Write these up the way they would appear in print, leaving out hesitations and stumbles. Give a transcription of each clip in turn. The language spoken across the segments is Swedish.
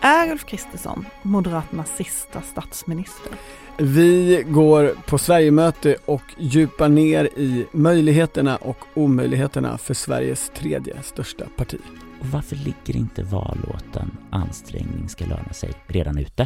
Är Ulf Kristersson Moderaternas sista statsminister? Vi går på Sverigemöte och djupar ner i möjligheterna och omöjligheterna för Sveriges tredje största parti. Och varför ligger inte vallåten Ansträngning ska löna sig redan ute?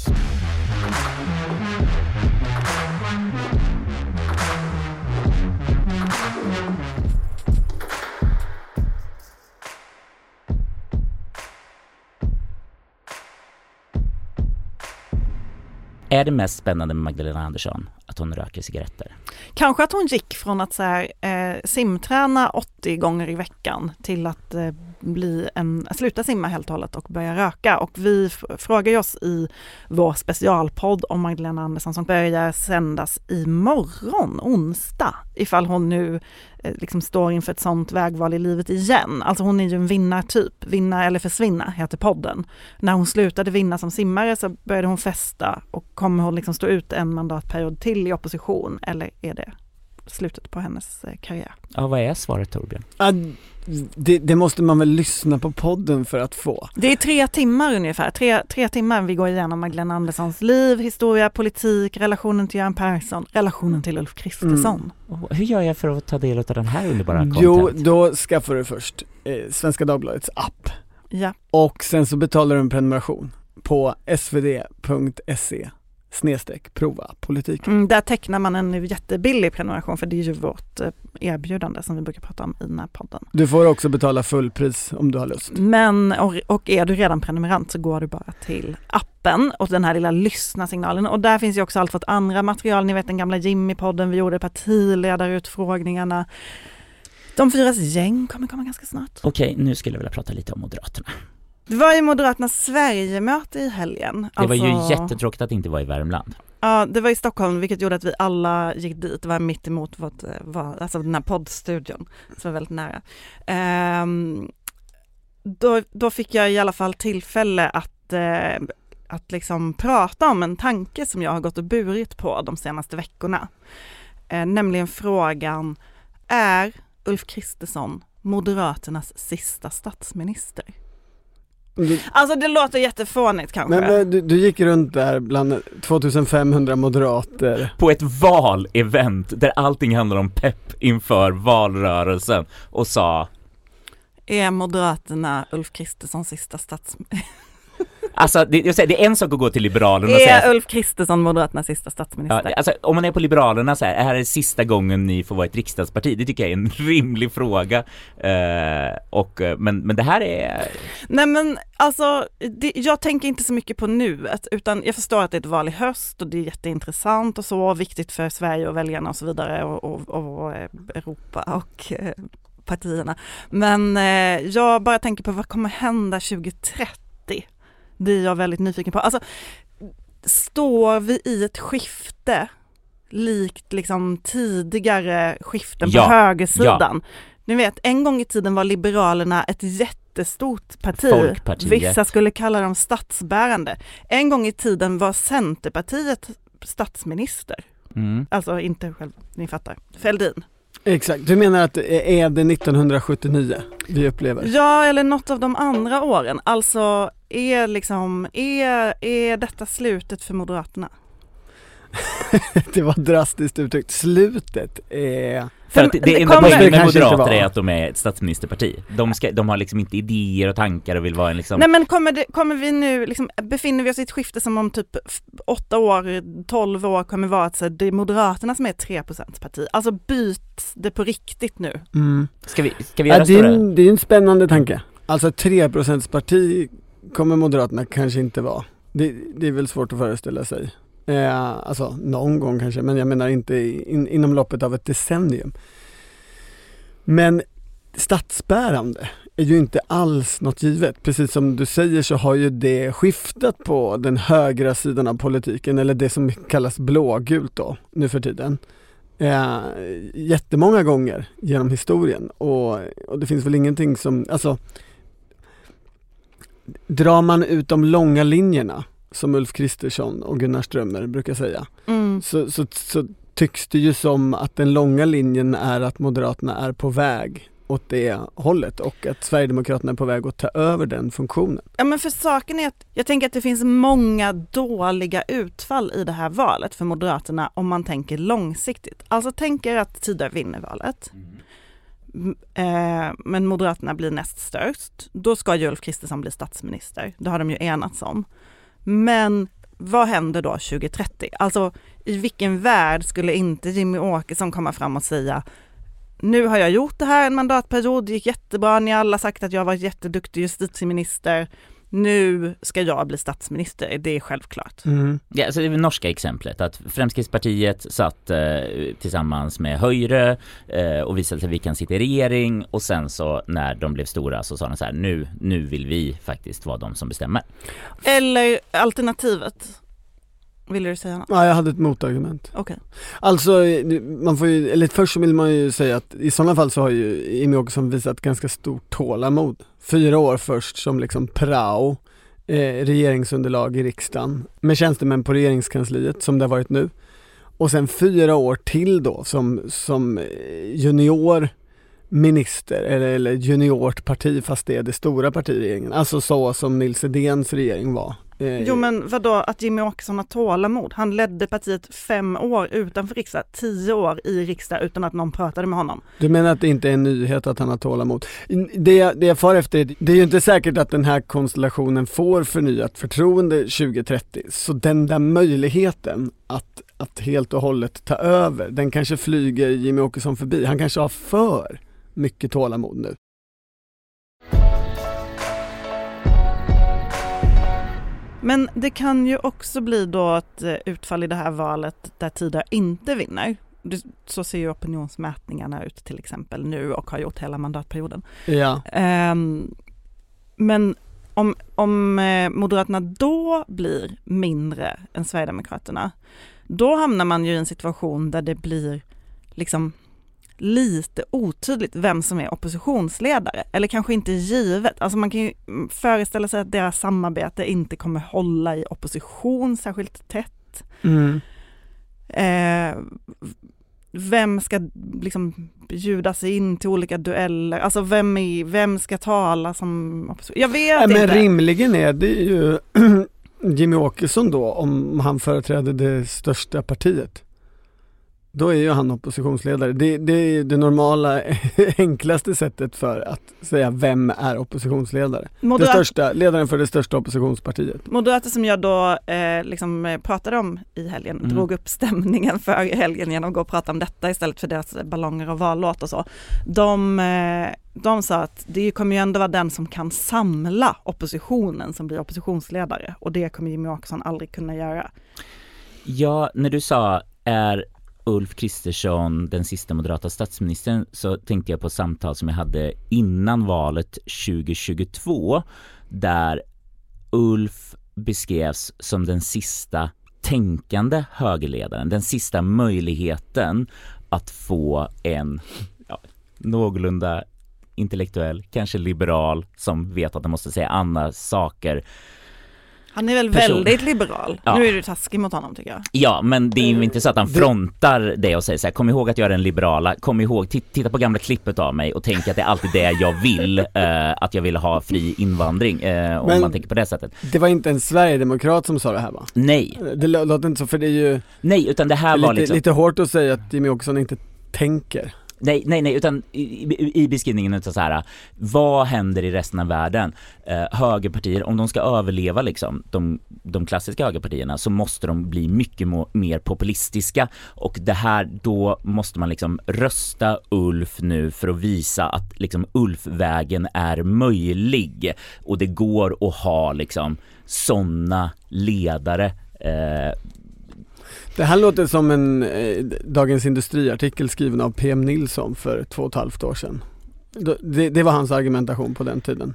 Är det mest spännande med Magdalena Andersson att hon röker cigaretter? Kanske att hon gick från att simträna 80 gånger i veckan till att sluta simma helt och hållet och börja röka. Och vi frågar oss i vår specialpodd om Magdalena Andersson som börjar sändas imorgon, onsdag, ifall hon nu står inför ett sånt vägval i livet igen. Alltså hon är ju en vinnartyp. Vinna eller försvinna heter podden. När hon slutade vinna som simmare så började hon festa och kommer hon stå ut en mandatperiod till i opposition, eller är det slutet på hennes karriär? Ja, vad är svaret, Torbjörn? Det måste man väl lyssna på podden för att få. Det är 3 timmar ungefär. 3 timmar vi går igenom Magdalena Anderssons liv, historia, politik, relationen till Göran Persson, relationen till Ulf Kristersson. Hur gör jag för att ta del av den här underbara content? Jo, då skaffar du först Svenska Dagbladets app. Ja. Och sen så betalar du en prenumeration på svd.se/prova politik. Där tecknar man en jättebillig prenumeration, för det är ju vårt erbjudande som vi brukar prata om i den här podden. Du får också betala fullpris om du har lust. Men, och är du redan prenumerant så går du bara till appen och den här lilla lyssna-signalen. Och där finns ju också allt för andra material. Ni vet den gamla Jimmy-podden, vi gjorde partiledarutfrågningarna. De 4:s gäng kommer komma ganska snart. Okej, nu skulle jag vilja prata lite om Moderaterna. Det var ju Moderaternas Sverigemöte i helgen. Det var ju jättetråkigt att det inte var i Värmland. Ja, det var i Stockholm, vilket gjorde att vi alla gick dit. Det var mitt emot alltså den här poddstudion, som var väldigt nära. Då fick jag i alla fall tillfälle att prata om en tanke som jag har gått och burit på de senaste veckorna. Nämligen frågan, är Ulf Kristersson Moderaternas sista statsminister? Alltså det låter jättefånigt kanske. Men du gick runt där bland 2500 moderater på ett valevent där allting handlar om pepp inför valrörelsen och sa: är Moderaterna Ulf Kristerssons sista statsminister? Alltså det är en sak att gå till Liberalerna och säga, Ulf Kristersson Moderaternas sista statsminister? Ja, alltså, om man är på Liberalerna så här är det sista gången ni får vara ett riksdagsparti. Det tycker jag är en rimlig fråga. Men det här är... Nej men alltså, jag tänker inte så mycket på nuet, utan jag förstår att det är ett val i höst och det är jätteintressant och så viktigt för Sverige och väljarna och så vidare och Europa och partierna. Men jag bara tänker på vad kommer hända 2030? Det är jag väldigt nyfiken på. Alltså, står vi i ett skifte likt tidigare skiften på högersidan? Ja. Ni vet, en gång i tiden var Liberalerna ett jättestort parti. Folkpartiet. Vissa skulle kalla dem statsbärande. En gång i tiden var Centerpartiet statsminister. Alltså inte själv, ni fattar. Fälldin. Exakt, du menar att är det 1979 vi upplever? Ja, eller något av de andra åren. Alltså är detta slutet för Moderaterna? Det var drastiskt uttryckt. Slutet är... För att det enda poängen med Moderater är att de är ett statsministerparti. De har inte idéer och tankar och vill vara en Nej, men kommer vi nu befinner vi oss i ett skifte som om typ 8 år, 12 år kommer vara att det är Moderaterna som är ett 3% parti. Alltså byt det på riktigt nu. Ska vi göra det är en spännande tanke. Alltså 3% parti kommer Moderaterna kanske inte vara. Det är väl svårt att föreställa sig. Alltså någon gång kanske, men jag menar inte inom loppet av ett decennium. Men statsbärande är ju inte alls något givet. Precis som du säger så har ju det skiftat på den högra sidan av politiken, eller det som kallas blågult då, nu för tiden. Jättemånga gånger genom historien. Och det finns väl ingenting som... Alltså, drar man ut de långa linjerna, som Ulf Kristersson och Gunnar Strömmer brukar säga, så tycks det ju som att den långa linjen är att Moderaterna är på väg åt det hållet och att Sverigedemokraterna är på väg att ta över den funktionen. Ja, men för saken är att jag tänker att det finns många dåliga utfall i det här valet för Moderaterna om man tänker långsiktigt. Alltså tänker att Tidigare vinner valet. Men Moderaterna blir näst störst. Då ska Ulf Kristersson bli statsminister. Det har de ju enats om. Men vad händer då 2030? Alltså i vilken värld skulle inte Jimmie Åkesson komma fram och säga: nu har jag gjort det här en mandatperiod, det gick jättebra, ni har alla sagt att jag var jätteduktig justitieminister, nu ska jag bli statsminister, det är självklart. Ja, alltså det är det norska exemplet att Fremskrittspartiet satt tillsammans med Høyre och visade att vi kan sitta i regering, och sen så när de blev stora så sa de så här: nu vill vi faktiskt vara de som bestämmer. Eller alternativet. Vill du säga något? Ja, jag hade ett motargument. Okay. Alltså, man får ju, eller först så vill man ju säga att i sådana fall så har ju Jimmie Åkesson visat ganska stort tålamod. 4 år först som liksom prao, regeringsunderlag i riksdagen med tjänstemän på regeringskansliet som det har varit nu. Och sen 4 år till då som junior minister eller juniort parti, fast det är det stora partiregeringen. Alltså så som Nils Edéns regering var. Jo, men vadå att Jimmie Åkesson har tålamod? Han ledde partiet 5 år utanför riksdag, 10 år i riksdag utan att någon pratade med honom. Du menar att det inte är en nyhet att han har tålamod? Det jag far efter, det är ju inte säkert att den här konstellationen får förnyat förtroende 2030. Så den där möjligheten att helt och hållet ta över, den kanske flyger Jimmie Åkesson förbi. Han kanske har för mycket tålamod nu. Men det kan ju också bli då ett utfall i det här valet där Tidigare inte vinner. Så ser ju opinionsmätningarna ut till exempel nu och har gjort hela mandatperioden. Ja. Men om Moderaterna då blir mindre än Sverigedemokraterna, då hamnar man ju i en situation där det blir liksom lite otydligt vem som är oppositionsledare, eller kanske inte givet. Alltså man kan ju föreställa sig att deras samarbete inte kommer hålla i opposition särskilt tätt. Vem ska liksom bjuda sig in till olika dueller? Alltså vem ska tala som opposition? Jag vet inte. Men rimligen är det ju Jimmie Åkesson då, om han företräder det största partiet. Då är ju han oppositionsledare. Det är det normala, enklaste sättet för att säga vem är oppositionsledare. Ledaren för det största oppositionspartiet. Moderater som jag då liksom pratade om i helgen, drog upp stämningen för helgen genom att gå och prata om detta istället för deras ballonger och vallåt och så. De sa att det kommer ju ändå vara den som kan samla oppositionen som blir oppositionsledare, och det kommer Jimmie Åkesson aldrig kunna göra. Ja, när du sa är Ulf Kristersson den sista moderata statsministern, så tänkte jag på samtal som jag hade innan valet 2022 där Ulf beskrevs som den sista tänkande högerledaren, den sista möjligheten att få en någorlunda intellektuell, kanske liberal, som vet att han måste säga andra saker. Han är väl väldigt liberal. Ja. Nu är du taskig mot honom, tycker jag. Ja, men det är ju inte så att han frontar det och säger så här: kom ihåg att jag är den liberala, kom ihåg, titta på gamla klippet av mig och tänk att det är alltid det jag vill, att jag vill ha fri invandring, om man tänker på det sättet. Det var inte en Sverigedemokrat som sa det här, va? Nej. Det låter inte så, för det är ju... Nej, utan det här var lite hårt att säga att Jimmie Åkesson inte tänker. Nej, utan i beskrivningen utav så här: vad händer i resten av världen? Högerpartier, om de ska överleva liksom, de klassiska högerpartierna, så måste de bli mycket mer populistiska, och det här, då måste man liksom rösta Ulf nu för att visa att liksom Ulf-vägen är möjlig, och det går att ha liksom såna ledare. Det här låter som en Dagens Industri-artikel skriven av PM Nilsson för 2,5 år sedan. Det var hans argumentation på den tiden.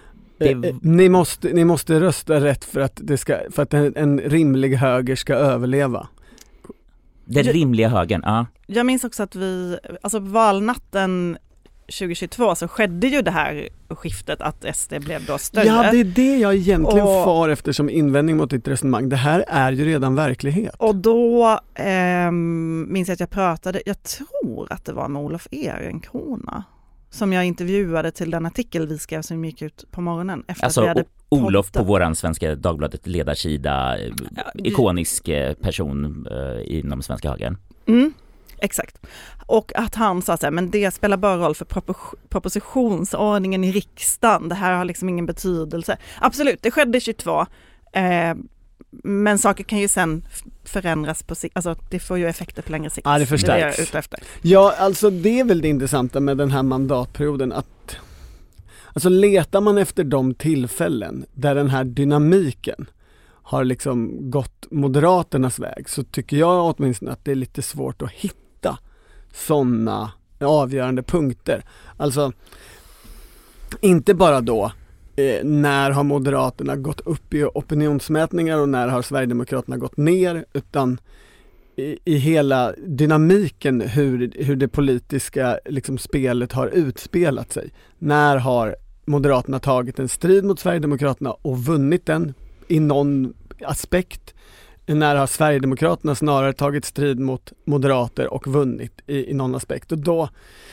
Ni måste rösta rätt för att en rimlig höger ska överleva. Den rimliga högern, ja. Jag minns också att valnatten 2022 så skedde ju det här skiftet att SD blev då större. Ja, det är det jag egentligen far efter som invändning mot ditt resonemang. Det här är ju redan verklighet. Och då minns jag att jag tror att det var med Olof Ehrenkrona som jag intervjuade till den artikel vi skrev som gick ut på morgonen. Efter alltså att vi hade Olof på våran Svenska Dagbladet ledarsida, ikonisk person inom Svenska högern. Exakt. Och att han sa så här, men det spelar bara roll för propositionsordningen i riksdagen. Det här har liksom ingen betydelse. Absolut, det skedde 22. Men saker kan ju sen förändras på sikt. Alltså det får ju effekter på längre sikt. Ja, det förstärks. Det är ute efter. Ja, alltså det är väl det intressanta med den här mandatperioden, att alltså letar man efter de tillfällen där den här dynamiken har liksom gått Moderaternas väg, så tycker jag åtminstone att det är lite svårt att hitta sådana avgörande punkter. Alltså inte bara då när har Moderaterna gått upp i opinionsmätningar och när har Sverigedemokraterna gått ner, utan i hela dynamiken hur det politiska liksom spelet har utspelat sig. När har Moderaterna tagit en strid mot Sverigedemokraterna och vunnit den i någon aspekt? När har Sverigedemokraterna snarare tagit strid mot moderater och vunnit i någon aspekt? Och då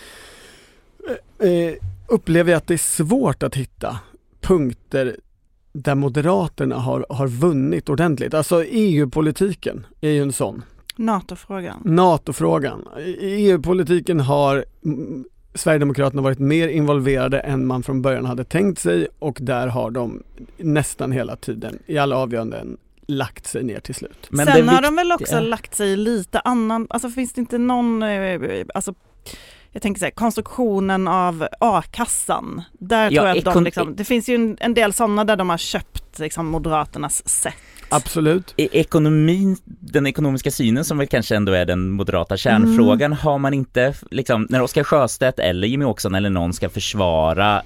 upplever jag att det är svårt att hitta punkter där Moderaterna har vunnit ordentligt. Alltså EU-politiken är ju en sån. NATO-frågan. I EU-politiken har Sverigedemokraterna varit mer involverade än man från början hade tänkt sig, och där har de nästan hela tiden i alla avgöranden lagt sig ner till slut. Men sen har de väl också lagt sig lite annan, alltså finns det inte någon, alltså jag tänker så här, konstruktionen av A-kassan, där tror jag att de liksom, det finns ju en del sådana där de har köpt liksom Moderaternas sätt. Absolut. Ekonomin, den ekonomiska synen som väl kanske ändå är den moderata kärnfrågan, har man inte liksom, när Oskar Sjöstedt eller Jimmy Åkesson eller någon ska försvara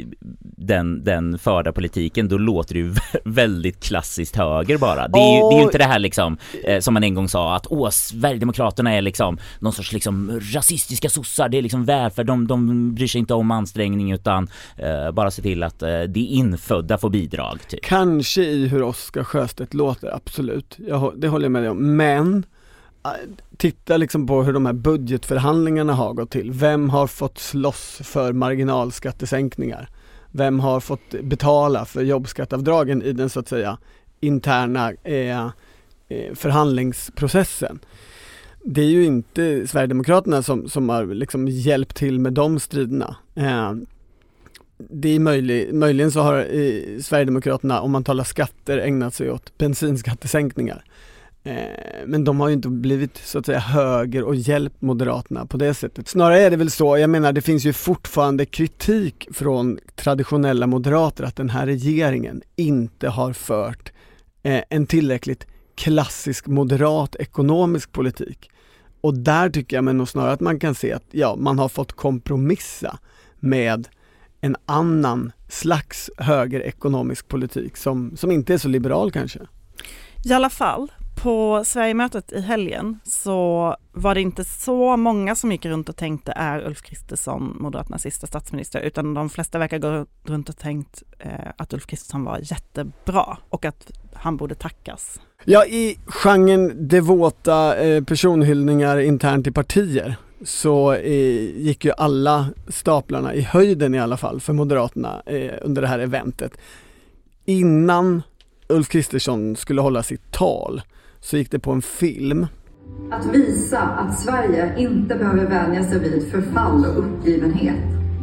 den förda politiken, då låter det ju väldigt klassiskt höger bara. Det är ju inte det här liksom som man en gång sa att Sverigedemokraterna är liksom någon sorts liksom rasistiska sossar, det är liksom välfärd, de bryr sig inte om ansträngning utan bara se till att det infödda får bidrag typ. Kanske i hur Oskar Sjöstedt låter, absolut. Det håller jag med dig om. Men titta liksom på hur de här budgetförhandlingarna har gått till. Vem har fått slåss för marginalskattesänkningar? Vem har fått betala för jobbskattavdragen i den så att säga interna förhandlingsprocessen? Det är ju inte Sverigedemokraterna som har liksom hjälpt till med de striderna. Det är möjligen så har Sverigedemokraterna, om man talar skatter, ägnat sig åt bensinskattesänkningar. Men de har ju inte blivit så att säga höger och hjälpt Moderaterna på det sättet. Snarare är det väl så, jag menar det finns ju fortfarande kritik från traditionella moderater att den här regeringen inte har fört en tillräckligt klassisk moderat ekonomisk politik. Och där tycker jag men nog snarare att man kan se att man har fått kompromissa med en annan slags högerekonomisk politik som inte är så liberal kanske. I alla fall, på Sverigemötet i helgen så var det inte så många som gick runt och tänkte är Ulf Kristersson Moderaternas sista statsminister, utan de flesta verkar gå runt och tänkt att Ulf Kristersson var jättebra och att han borde tackas. Ja, i genren devota personhyllningar internt i partier så gick ju alla staplarna i höjden i alla fall för Moderaterna under det här eventet. Innan Ulf Kristersson skulle hålla sitt tal så gick det på en film. Att visa att Sverige inte behöver vänja sig vid förfall och uppgivenhet.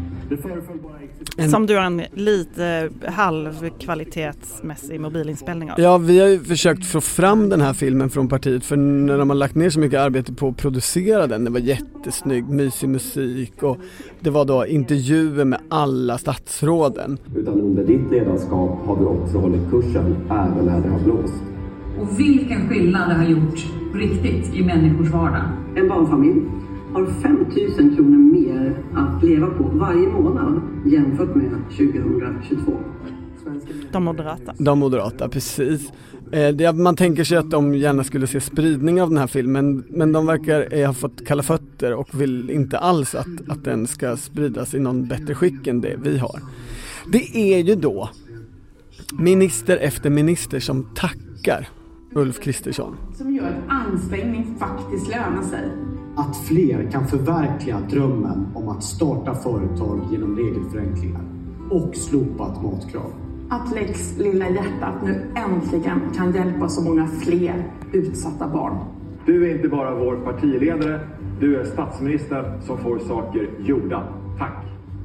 Som du har en lite halvkvalitetsmässig mobilinspelning av. Ja, vi har ju försökt få fram den här filmen från partiet, för när de har lagt ner så mycket arbete på att producera den. Det var jättesnygg, mysig musik och det var då intervjuer med alla statsråden. Utan under ditt ledarskap har vi också hållit kursen även när det har blåst. Och vilken skillnad det har gjort på riktigt i människors vardag. En barnfamilj har 5 000 kronor mer att leva på varje månad jämfört med 2022. De moderata, precis. Man tänker sig att de gärna skulle se spridning av den här filmen, men de verkar ha fått kalla fötter och vill inte alls att den ska spridas i någon bättre skick än det vi har. Det är ju då minister efter minister som tackar Ulf Kristersson. Som gör att ansträngning faktiskt lönar sig. att fler kan förverkliga drömmen om att starta företag genom regelförenklingar och slopat matkrav. Att Lex Lilla Hjärtat nu äntligen kan hjälpa så många fler utsatta barn. Du är inte bara vår partiledare, du är statsministern som får saker gjorda. Tack!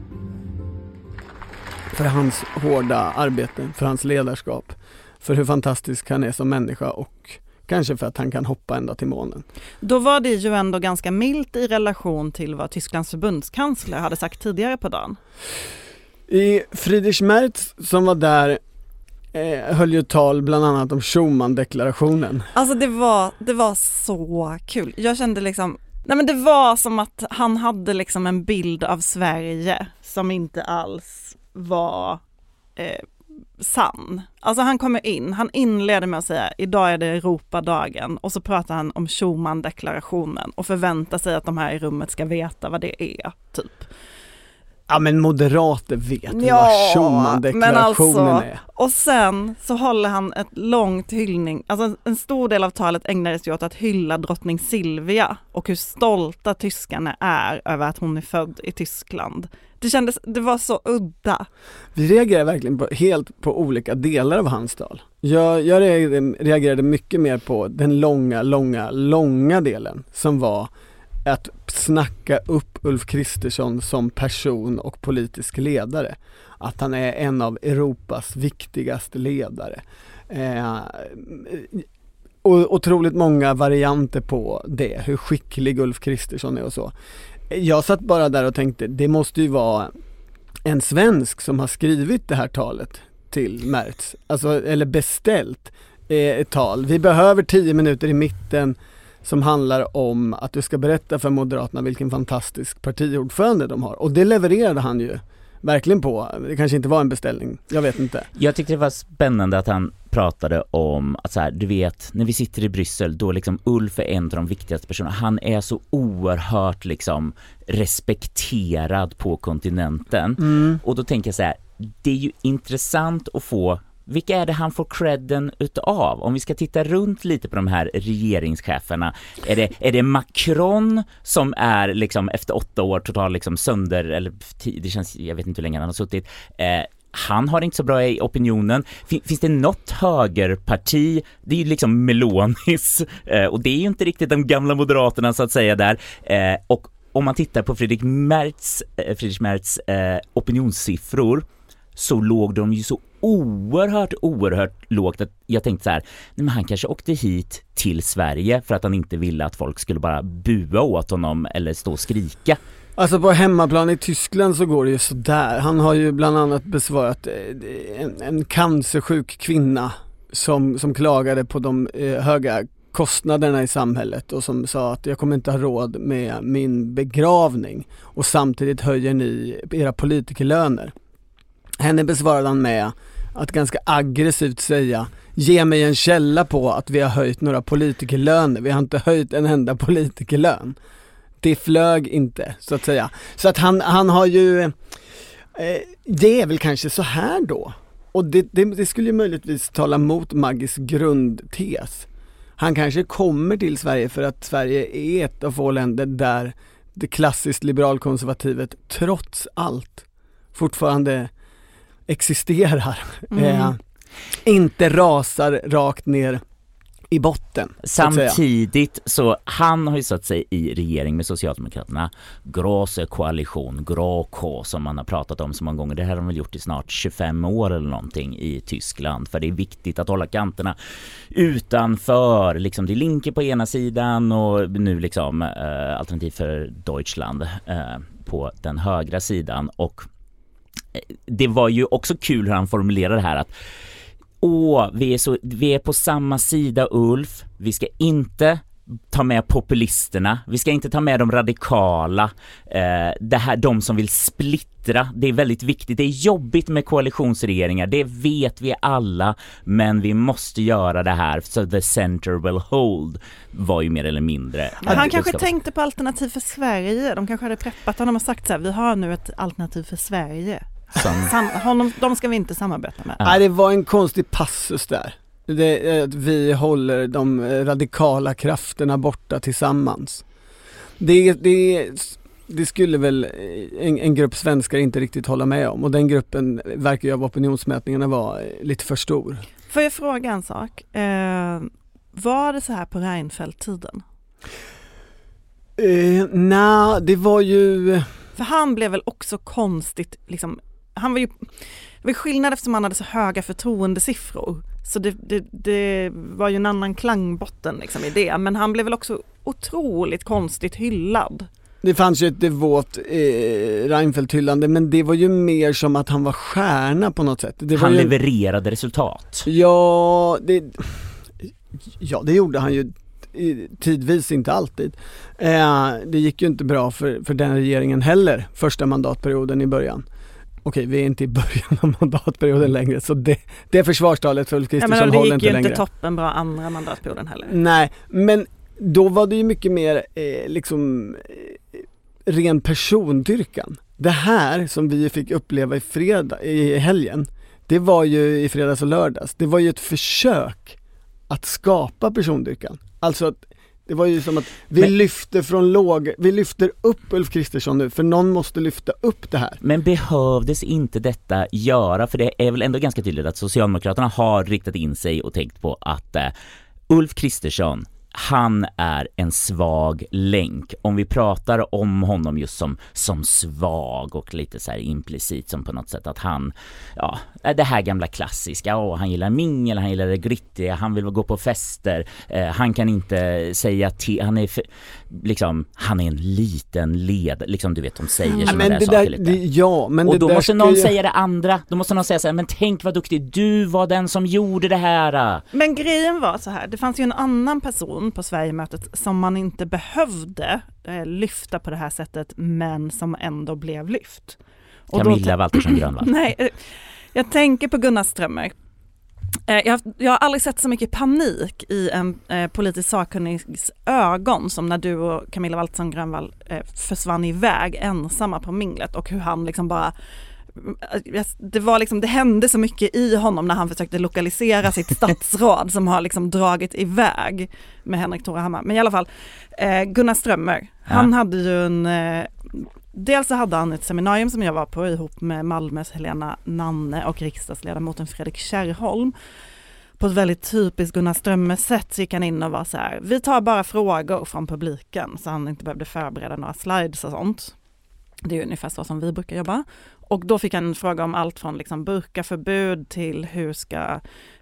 För hans hårda arbete, för hans ledarskap, för hur fantastisk han är som människa och kanske för att han kan hoppa ända till månen. Då var det ju ändå ganska milt i relation till vad Tysklands förbundskansler hade sagt tidigare på dagen. I Friedrich Merz som var där höll ju tal bland annat om Schuman-deklarationen. Alltså det var så kul. Jag kände liksom, nej men det var som att han hade liksom en bild av Sverige som inte alls var sann. Alltså han kommer in, han inleder med att säga idag är det Europadagen och så pratar han om Schuman-deklarationen och förväntar sig att de här i rummet ska veta vad det är, typ. Ja men moderater vet vad Schuman-deklarationen alltså, är. Och sen så håller han ett långt hyllning, alltså en stor del av talet ägnades ju åt att hylla drottning Silvia och hur stolta tyskarna är över att hon är född i Tyskland. Det var så udda. Vi reagerade verkligen helt på olika delar av hans tal. Jag reagerade mycket mer på den långa delen som var att snacka upp Ulf Kristersson som person och politisk ledare. Att han är en av Europas viktigaste ledare. Och otroligt många varianter på det. Hur skicklig Ulf Kristersson är och så. Jag satt bara där och tänkte, det måste ju vara en svensk som har skrivit det här talet till Merz. Alltså, eller beställt ett tal. Vi behöver 10 minuter i mitten som handlar om att du ska berätta för Moderaterna vilken fantastisk partiordförande de har. Och det levererade han ju verkligen på. Det kanske inte var en beställning, jag vet inte. Jag tyckte det var spännande att han pratade om att så här, du vet, när vi sitter i Bryssel då liksom Ulf är en av de viktigaste personerna. Han är så oerhört liksom respekterad på kontinenten. Och då tänker jag så här, det är ju intressant att få, vilka är det han får credden utav? Om vi ska titta runt lite på de här regeringscheferna. Är det Macron som är liksom efter 8 år totalt liksom sönder, eller det känns, jag vet inte hur länge han har suttit. Han har inte så bra i opinionen. Finns det något högerparti? Det är ju liksom Melonis. Och det är ju inte riktigt de gamla moderaterna så att säga där. Och om man tittar på Friedrich Merz opinionssiffror så låg de ju så oerhört lågt att jag tänkte så här, nej men han kanske åkte hit till Sverige för att han inte ville att folk skulle bara bua åt honom eller stå och skrika. Alltså på hemmaplan i Tyskland så går det ju så där. Han har ju bland annat besvarat en cancersjuk kvinna som klagade på de höga kostnaderna i samhället och som sa att jag kommer inte ha råd med min begravning och samtidigt höjer ni era politikerlöner. Henne besvarade han med att ganska aggressivt säga, ge mig en källa på att vi har höjt några politikerlöner. Vi har inte höjt en enda politikerlön. Det flög inte, så att säga. Så att han har ju, det är väl kanske så här då. Och det skulle ju möjligtvis tala mot Maggis grundtes. Han kanske kommer till Sverige för att Sverige är ett av få länder där det klassiskt liberalkonservativet trots allt fortfarande existerar. Inte rasar rakt ner i botten. Samtidigt så han har ju satt sig i regering med Socialdemokraterna. Große koalition, GroKo som man har pratat om så många gånger. Det här har de väl gjort i snart 25 år eller någonting i Tyskland. För det är viktigt att hålla kanterna utanför. Liksom det är Linke på ena sidan och nu liksom Alternativ för Deutschland på den högra sidan. Och det var ju också kul hur han formulerade det här att vi är på samma sida Ulf, vi ska inte ta med populisterna, vi ska inte ta med de radikala, de som vill splittra, det är väldigt viktigt, det är jobbigt med koalitionsregeringar, det vet vi alla, men vi måste göra det här så the center will hold var ju mer eller mindre. Han kanske tänkte på Alternativ för Sverige, de kanske hade preppat honom och sagt så här, vi har nu ett Alternativ för Sverige. De ska vi inte samarbeta med. Nej, det var en konstig passus där. Vi håller de radikala krafterna borta tillsammans. det skulle väl en grupp svenskar inte riktigt hålla med om, och den gruppen verkar ju av opinionsmätningarna vara lite för stor. Får jag fråga en sak? Var det så här på Reinfeldt-tiden? Nej, det var ju... För han blev väl också konstigt, liksom, han var ju, det var skillnad eftersom han hade så höga förtroendesiffror. Så det var ju en annan klangbotten liksom i det. Men han blev väl också otroligt konstigt hyllad. Det fanns ju ett devot Reinfeldt-hyllande, men det var ju mer som att han var stjärna på något sätt. Det var han ju... levererade resultat. Ja, det gjorde han ju tidvis, inte alltid. Det gick ju inte bra för den regeringen heller, första mandatperioden i början. Okej, vi är inte i början av mandatperioden längre, så det försvarstalet för Ulf Kristersson håller inte längre. Det gick ju inte toppen bra andra mandatperioden heller. Nej, men då var det ju mycket mer ren persondyrkan. Det här som vi fick uppleva i helgen, det var ju i fredags och lördags. Det var ju ett försök att skapa persondyrkan. Alltså att det var ju som att vi lyfter upp Ulf Kristersson nu, för någon måste lyfta upp det här. Men behövdes inte detta göra? För det är väl ändå ganska tydligt att Socialdemokraterna har riktat in sig och tänkt på att Ulf Kristersson, han är en svag länk. Om vi pratar om honom just som svag och lite så här implicit som på något sätt att han, ja, det här gamla klassiska, han gillar mingel, han gillar det grittiga, han vill gå på fester, han kan inte säga till, han är en liten led, liksom, du vet, de säger såna där saker lite. Men och då måste någon säga det andra, då måste någon säga så här, men tänk vad duktig, du var den som gjorde det här. Men grejen var så här, det fanns ju en annan person på Sverigemötet som man inte behövde lyfta på det här sättet, men som ändå blev lyft. Och Camilla Waltersson Grönvall. Nej, jag tänker på Gunnar Strömmer. Jag har aldrig sett så mycket panik i en politisk sakkunnigs ögon som när du och Camilla Waltersson Grönvall försvann iväg ensamma på minglet, och hur han liksom bara... Det hände så mycket i honom när han försökte lokalisera sitt statsråd som har liksom dragit iväg med Henrik Torehammar. Men i alla fall, Gunnar Strömmer, han hade ju dels så hade han ett seminarium som jag var på ihop med Malmös Helena Nanne och riksdagsledamoten Fredrik Kärrholm. På ett väldigt typiskt Gunnar Strömmer-sätt så gick han in och var så här: vi tar bara frågor från publiken, så han inte behövde förbereda några slides och sånt. Det är ju ungefär så som vi brukar jobba. Och då fick han en fråga om allt från liksom burkaförbud till hur ska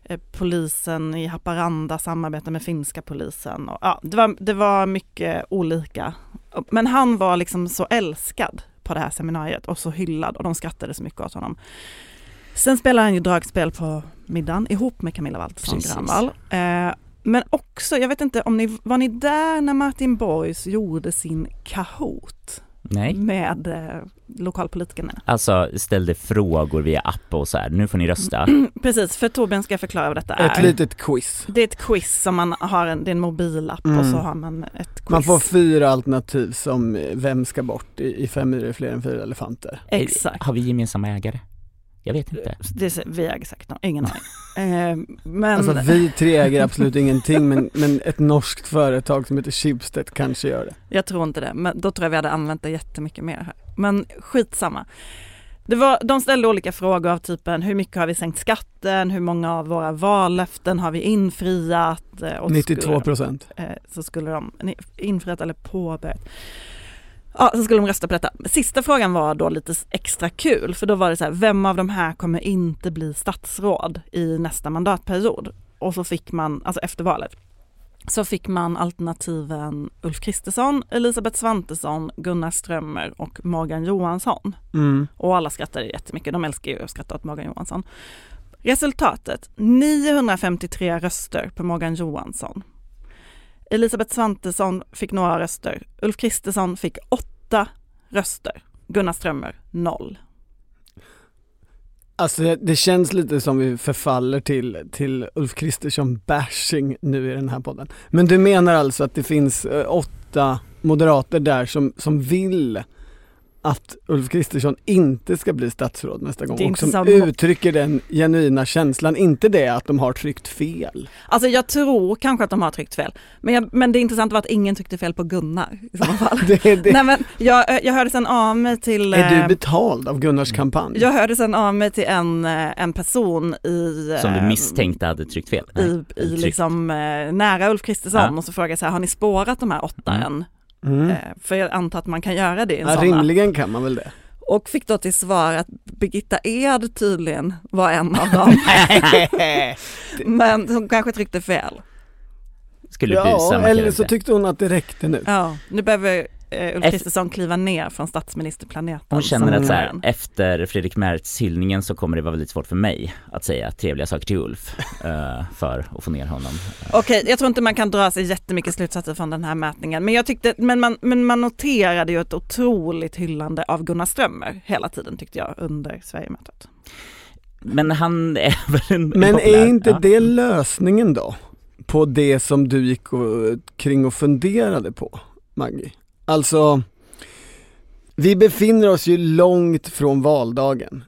polisen i Haparanda samarbeta med finska polisen. Och, ja, det var mycket olika. Men han var liksom så älskad på det här seminariet och så hyllad, och de skrattade så mycket åt honom. Sen spelade han ju dragspel på middagen ihop med Camilla Waltersson Grönvall. Men också, jag vet inte om var ni där när Martin Borgs gjorde sin Kahoot? Nej. Med lokalpolitikerna. Alltså ställde frågor via app och så här, nu får ni rösta. Precis, för Torbjörn ska förklara vad detta är. Ett litet quiz. Det är ett quiz som man har, det är en mobilapp och så har man ett quiz. Man får 4 alternativ som vem ska bort i 5 är fler än 4 elefanter. Exakt. Har vi gemensamma ägare? Jag vet inte. Vi äger säkert ingen aning. Men... Alltså vi 3 äger absolut ingenting, men ett norskt företag som heter Schibsted kanske gör det. Jag tror inte det, men då tror jag vi hade använt det jättemycket mer här. Men skitsamma. De ställde olika frågor av typen: hur mycket har vi sänkt skatten? Hur många av våra vallöften har vi infriat? Och 92%. Så skulle de infriat eller påbörjat. Ja, så skulle de rösta på detta. Sista frågan var då lite extra kul, för då var det så här: vem av de här kommer inte bli statsråd i nästa mandatperiod? Och så fick man, alltså efter valet, så fick man alternativen Ulf Kristersson, Elisabeth Svantesson, Gunnar Strömmer och Morgan Johansson. Och alla skrattade jättemycket, de älskar ju att skratta åt Morgan Johansson. Resultatet: 953 röster på Morgan Johansson. Elisabeth Svantesson fick några röster. Ulf Kristersson fick 8 röster. Gunnar Strömmer 0. Alltså det känns lite som vi förfaller till Ulf Kristersson bashing nu i den här podden. Men du menar alltså att det finns 8 moderater där som vill att Ulf Kristersson inte ska bli statsråd nästa gång och som så... uttrycker den genuina känslan, inte det att de har tryckt fel. Alltså jag tror kanske att de har tryckt fel, men det intressanta var att ingen tryckte fel på Gunnar i så fall. Nej, men jag hörde sen av mig till... Är du betald av Gunnars kampanj? Jag hörde sen av mig till en person i... Som du misstänkte hade tryckt fel? I liksom nära Ulf Kristersson, och så frågade jag så här, har ni spårat de här 8 än? För jag antar att man kan göra det i en sån. Rimligen kan man väl det. Och fick då till svar att Birgitta Ed tydligen var en av dem. Men hon kanske tryckte fel. Skulle eller så tyckte hon att det räckte nu. Ja, nu behöver Ulf Kristersson kliva ner från statsministerplaneten. Hon känner att så här, efter Fredrik Merz hyllningen så kommer det vara väldigt svårt för mig att säga trevliga saker till Ulf för att få ner honom. Okej, jag tror inte man kan dra sig jättemycket slutsatser från den här mätningen. Men jag tyckte, men man noterade ju ett otroligt hyllande av Gunnar Strömmer hela tiden, tyckte jag, under Sverigemötet. Men han är väl en Men populär, är inte det lösningen då på det som du gick kring och funderade på, Maggie? Alltså, vi befinner oss ju långt från valdagen.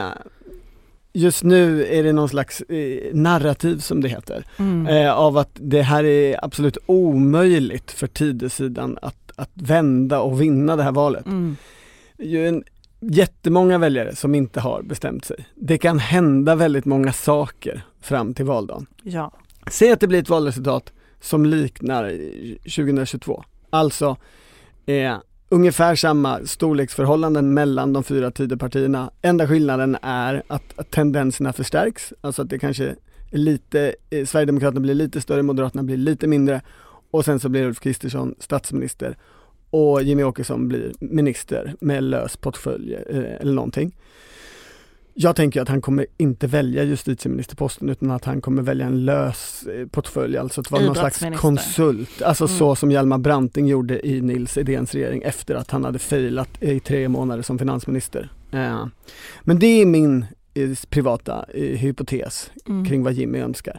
Just nu är det någon slags narrativ, som det heter, av att det här är absolut omöjligt för Tidösidan att vända och vinna det här valet. Det är ju jättemånga väljare som inte har bestämt sig. Det kan hända väldigt många saker fram till valdagen. Ja. Säg att det blir ett valresultat som liknar 2022. Alltså ungefär samma storleksförhållanden mellan de 4 Tidöpartierna. Enda skillnaden är att tendenserna förstärks. Alltså att det kanske är lite, Sverigedemokraterna blir lite större, Moderaterna blir lite mindre. Och sen så blir Ulf Kristersson statsminister och Jimmie Åkesson blir minister med lös portfölj eller någonting. Jag tänker att han kommer inte välja justitieministerposten, utan att han kommer välja en lös portfölj, alltså att vara någon slags konsult. Alltså så som Hjalmar Branting gjorde i Nils Edéns regering efter att han hade failat i 3 månader som finansminister. Men det är min privata hypotes kring vad Jimmy önskar.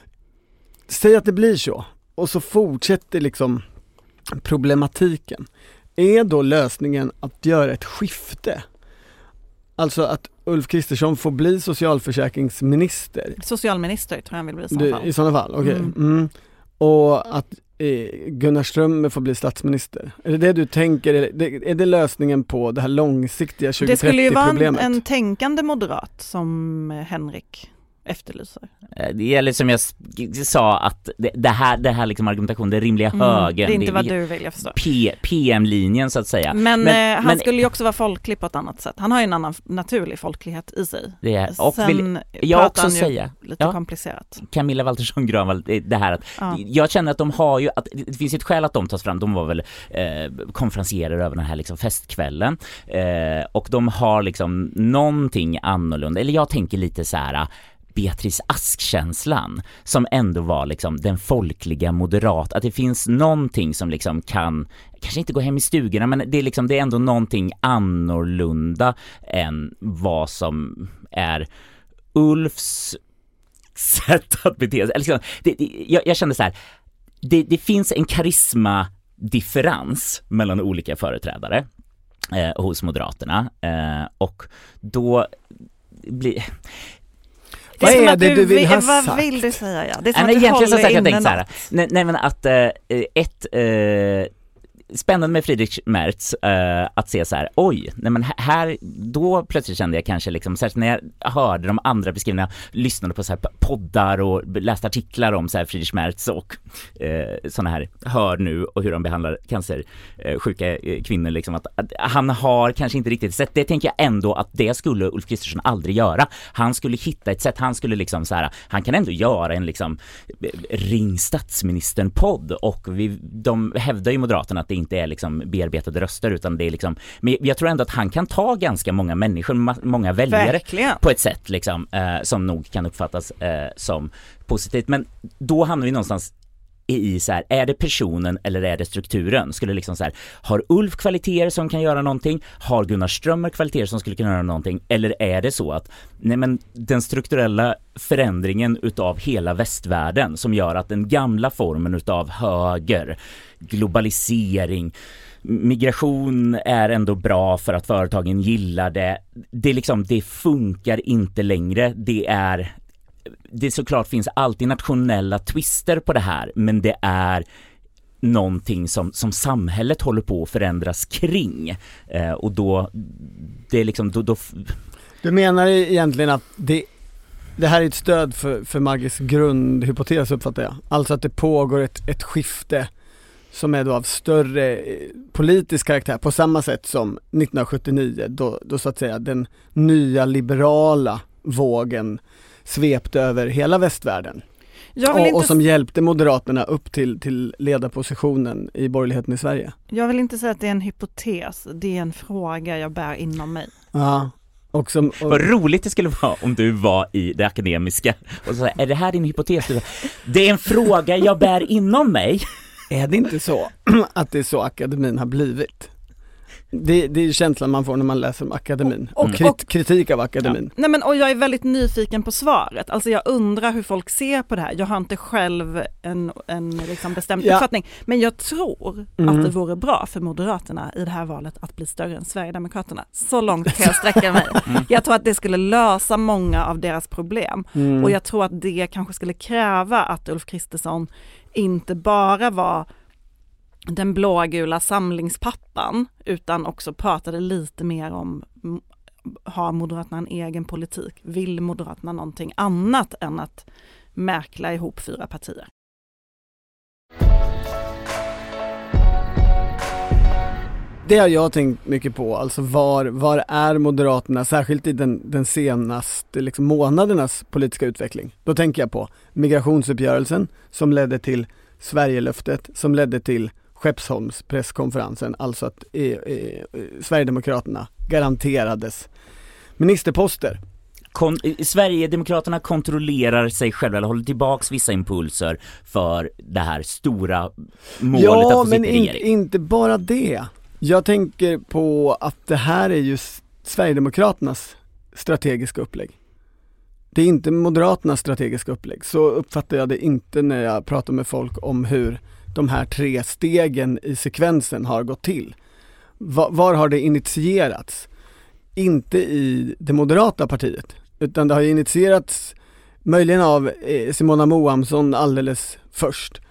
Säg att det blir så, och så fortsätter liksom problematiken. Är då lösningen att göra ett skifte? Alltså att Ulf Kristersson får bli socialförsäkringsminister. Socialminister tror jag han vill bli i sådana fall. I sådana fall, okej. Och att Gunnar Strömmer får bli statsminister. Är det du tänker? Är det lösningen på det här långsiktiga 2030-problemet? Det skulle ju vara en tänkande moderat som Henrik efterlyser. Det gäller som jag sa att det här liksom argumentation, det rimliga högern. Det är inte vad du vill, jag förstår. PM-linjen så att säga. Men han skulle ju också vara folklig på ett annat sätt. Han har ju en annan naturlig folklighet i sig. Det är, och sen jag också säga lite komplicerat. Camilla Waltersson Grönvall, det här att jag känner att de har ju, att det finns ett skäl att de tas fram. De var väl konferenserer över den här liksom festkvällen och de har liksom någonting annorlunda, eller jag tänker lite så här Beatrice Ask-känslan som ändå var liksom den folkliga moderat, att det finns någonting som liksom kan kanske inte gå hem i stugorna, men det är liksom, det är ändå någonting annorlunda än vad som är Ulfs sätt att bete sig. Liksom, jag kände så här, det finns en karisma-differens mellan olika företrädare hos Moderaterna och då blir... Vad är det du vill ha sagt? Vad vill du säga? Ja? Det är som att du håller inne något. Nej, men att spännande med Fredrik Merz att se så här, oj, nej men här, då plötsligt kände jag kanske liksom, särskilt när jag hörde de andra beskrivningarna, lyssnade på så här poddar och läste artiklar om så här Fredrik Merz och såna här, hör nu och hur de behandlar cancersjuka kvinnor liksom, att han har kanske inte riktigt sett det. Tänker jag ändå att det skulle Ulf Kristersson aldrig göra. Han skulle hitta ett sätt, han skulle liksom så här, han kan ändå göra en liksom ring statsministern-podd och de hävdar ju Moderaterna att det inte är liksom bearbetade röster, utan det är liksom, men jag tror ändå att han kan ta ganska många människor, många väljare verkligen på ett sätt liksom, som nog kan uppfattas som positivt, men då hamnar vi någonstans i så här, är det personen eller är det strukturen? Skulle liksom så här, har Ulf kvaliteter som kan göra någonting? Har Gunnar Strömmer kvaliteter som skulle kunna göra någonting? Eller är det så att nej, men den strukturella förändringen utav hela västvärlden som gör att den gamla formen utav höger, globalisering, migration är ändå bra för att företagen gillar det. Det funkar inte längre. Det såklart finns alltid nationella twister på det här, men det är någonting som samhället håller på att förändras kring. Och då det är liksom då. Du menar egentligen att det här är ett stöd för Maggis grundhypotes, uppfattar jag. Alltså att det pågår ett skifte som är då av större politisk karaktär, på samma sätt som 1979 då så att säga den nya liberala vågen svepte över hela västvärlden. Och som hjälpte Moderaterna upp till ledarpositionen i borgerligheten i Sverige. Jag vill inte säga att det är en hypotes, det är en fråga jag bär inom mig. Ja. Vad roligt det skulle vara om du var i det akademiska och så är det här din hypotes? Det är en fråga jag bär inom mig. Är det inte så att det är så akademin har blivit? Det är känslan man får när man läser om akademin. Och kritik av akademin. Ja. Nej, och jag är väldigt nyfiken på svaret. Alltså jag undrar hur folk ser på det här. Jag har inte själv en liksom bestämd uppfattning. Men jag tror att det vore bra för Moderaterna i det här valet att bli större än Sverigedemokraterna. Så långt kan jag sträcka mig. Jag tror att det skulle lösa många av deras problem. Och jag tror att det kanske skulle kräva att Ulf Kristersson inte bara var den blågula samlingspappan, utan också pratade lite mer om, har Moderaterna en egen politik? Vill Moderaterna någonting annat än att mäkla ihop 4 partier? Det har jag tänkt mycket på, alltså var är Moderaterna, särskilt i den senaste liksom månadernas politiska utveckling. Då tänker jag på migrationsuppgörelsen som ledde till Sverigelöftet, som ledde till Skeppsholms presskonferensen, alltså att Sverigedemokraterna garanterades ministerposter. Sverigedemokraterna kontrollerar sig själva eller håller tillbaks vissa impulser för det här stora målet att få sitta i regering. Ja, men inte bara det. Jag tänker på att det här är ju Sverigedemokraternas strategiska upplägg. Det är inte Moderaternas strategiska upplägg. Så uppfattar jag det inte när jag pratar med folk om hur de här 3 stegen i sekvensen har gått till. Var har det initierats? Inte i det moderata partiet, utan det har initierats möjligen av Simona Moamsson alldeles först.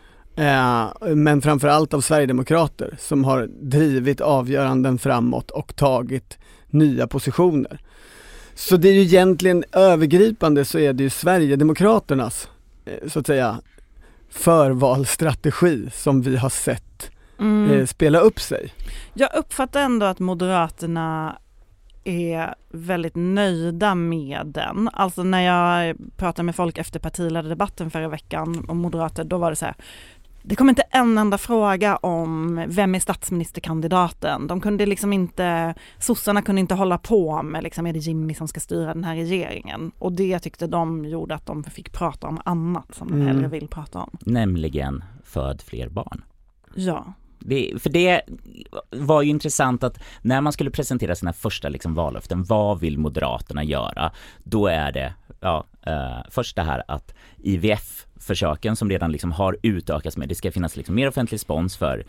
Men framförallt av Sverigedemokrater som har drivit avgöranden framåt och tagit nya positioner. Så det är ju egentligen övergripande, så är det ju Sverigedemokraternas så att säga förvalsstrategi som vi har sett spela upp sig. Jag uppfattar ändå att Moderaterna är väldigt nöjda med den. Alltså när jag pratade med folk efter partiledardebatten förra veckan om Moderater, då var det så här: det kom inte en enda fråga om vem är statsministerkandidaten. De kunde liksom inte, sossarna kunde inte hålla på med liksom, är det Jimmy som ska styra den här regeringen? Och det tyckte de gjorde att de fick prata om annat som de hellre vill prata om. Nämligen föd fler barn. Ja. För det var ju intressant att när man skulle presentera sina första liksom vallöften, vad vill Moderaterna göra? Då är det först det här att IVF-försöken som redan liksom har utökats med, det ska finnas liksom mer offentlig respons för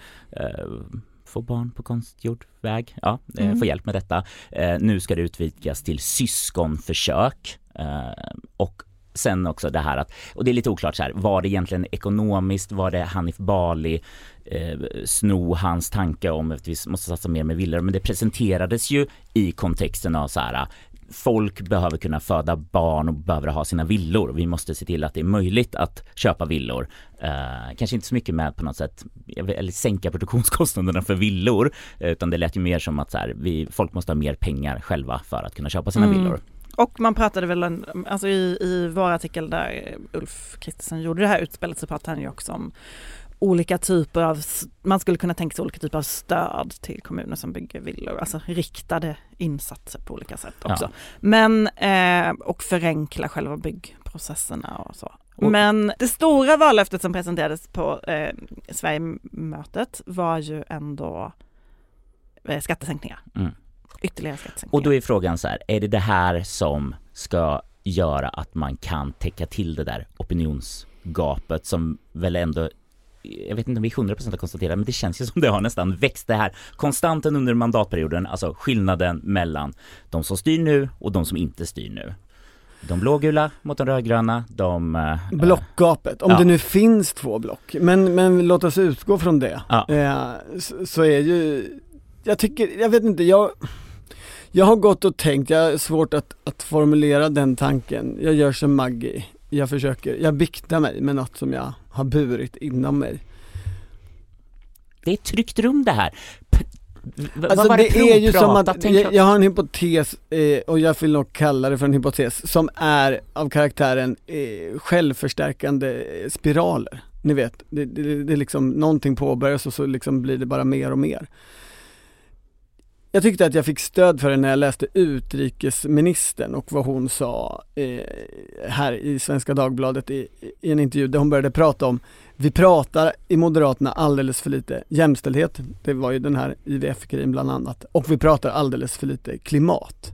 få barn på konstgjord väg, få hjälp med detta. Nu ska det utvidgas till syskonförsök och sen också det här att, och det är lite oklart så här, var det egentligen ekonomiskt, var det Hanif Bali sno hans tanke om att vi måste satsa mer med villor, men det presenterades ju i kontexten av så här: folk behöver kunna föda barn och behöver ha sina villor. Vi måste se till att det är möjligt att köpa villor. Kanske inte så mycket med på något sätt eller sänka produktionskostnaderna för villor, utan det lät ju mer som att så här, folk måste ha mer pengar själva för att kunna köpa sina villor. Och man pratade väl, alltså i vår artikel där Ulf Kristersson gjorde det här utspelet, så pratade han ju också om olika typer av, man skulle kunna tänka sig olika typer av stöd till kommuner som bygger villor, alltså riktade insatser på olika sätt också. Ja. Men, och förenkla själva byggprocesserna och så. Men det stora vallöftet som presenterades på Sverigemötet var ju ändå skattesänkningar. Ytterligare skattesänkningar. Och då är frågan så här, är det här som ska göra att man kan täcka till det där opinionsgapet som väl ändå jag vet inte om vi 100% har konstaterat, men det känns ju som det har nästan växt det här konstanten under mandatperioden, alltså skillnaden mellan de som styr nu och de som inte styr nu. De blågula mot de rödgröna, blockgapet, om det nu finns 2 block. Men låt oss utgå från det. Så är ju, jag vet inte, jag har gått och tänkt, jag har svårt att formulera den tanken. Jag gör som Maggie. Jag biktar mig med något som jag har burit inom mig. Det är ett tryggt rum det här. Alltså det är ju som att jag har en hypotes och jag vill nog kalla det för en hypotes som är av karaktären självförstärkande spiraler. Ni vet, det är liksom någonting påbörjas och så liksom blir det bara mer och mer. Jag tyckte att jag fick stöd för det när jag läste utrikesministern och vad hon sa här i Svenska Dagbladet i en intervju där hon började prata om, vi pratar i Moderaterna alldeles för lite jämställdhet, det var ju den här IVF-grejen bland annat, och vi pratar alldeles för lite klimat.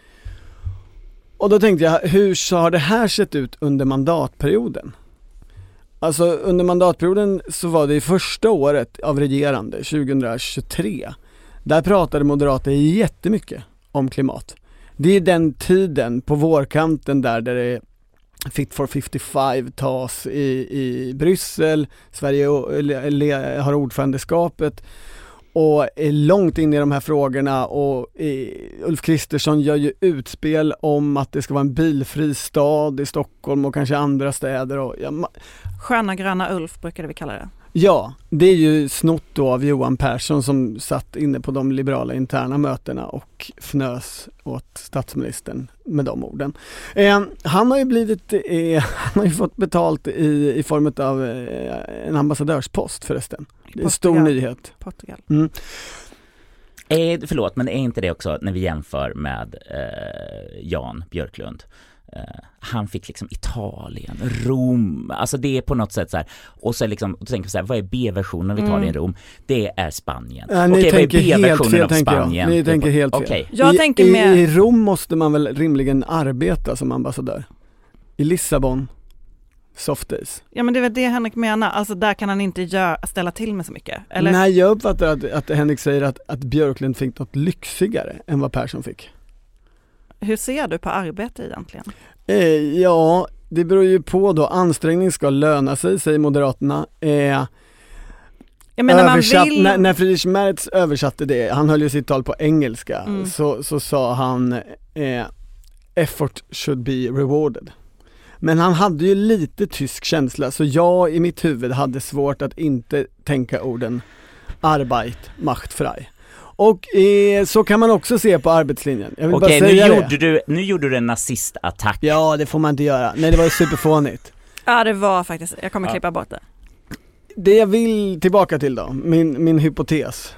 Och då tänkte jag, hur har det här sett ut under mandatperioden? Alltså under mandatperioden så var det i första året av regerande, 2023. Där pratade moderater jättemycket om klimat. Det är den tiden på vårkanten där det är Fit for 55 tas i Bryssel. Sverige har ordförandeskapet och är långt in i de här frågorna, och Ulf Kristersson gör ju utspel om att det ska vara en bilfri stad i Stockholm och kanske andra städer. Och, Sköna gröna Ulf brukade vi kalla det. Ja, det är ju snott då av Johan Persson som satt inne på de liberala interna mötena och fnös åt statsministern med de orden. Han har ju han har ju fått betalt i form av en ambassadörspost förresten. Det är en stor nyhet. Portugal. Förlåt, men är inte det också när vi jämför med Jan Björklund? Han fick liksom Italien, Rom, alltså det är på något sätt så här, och så liksom, och tänker så här, vad är B-versionen av Italien, Rom? Det är Spanien. Ni tänker helt fel, tänker jag. Ni tänker helt fel. Okay. Jag tänker I Rom måste man väl rimligen arbeta som ambassadör. I Lissabon, soft days. Ja, men det är väl det Henrik menar, alltså där kan han inte ställa till med så mycket, eller? Nej, jag uppfattar att Henrik säger att Björklund fick något lyxigare än vad Persson fick. Hur ser du på arbete egentligen? Ja, det beror ju på då. Ansträngning ska löna sig, säger Moderaterna. När Friedrich Merz översatte det, han höll ju sitt tal på engelska, så sa han effort should be rewarded. Men han hade ju lite tysk känsla, så jag i mitt huvud hade svårt att inte tänka orden Arbeit macht frei. Och så kan man också se på arbetslinjen. Jag vill bara säga nu gjorde du en nazistattack. Ja, det får man inte göra. Nej, det var ju superfånigt. Ja, det var faktiskt. Jag kommer klippa bort det. Det jag vill tillbaka till då, min hypotes.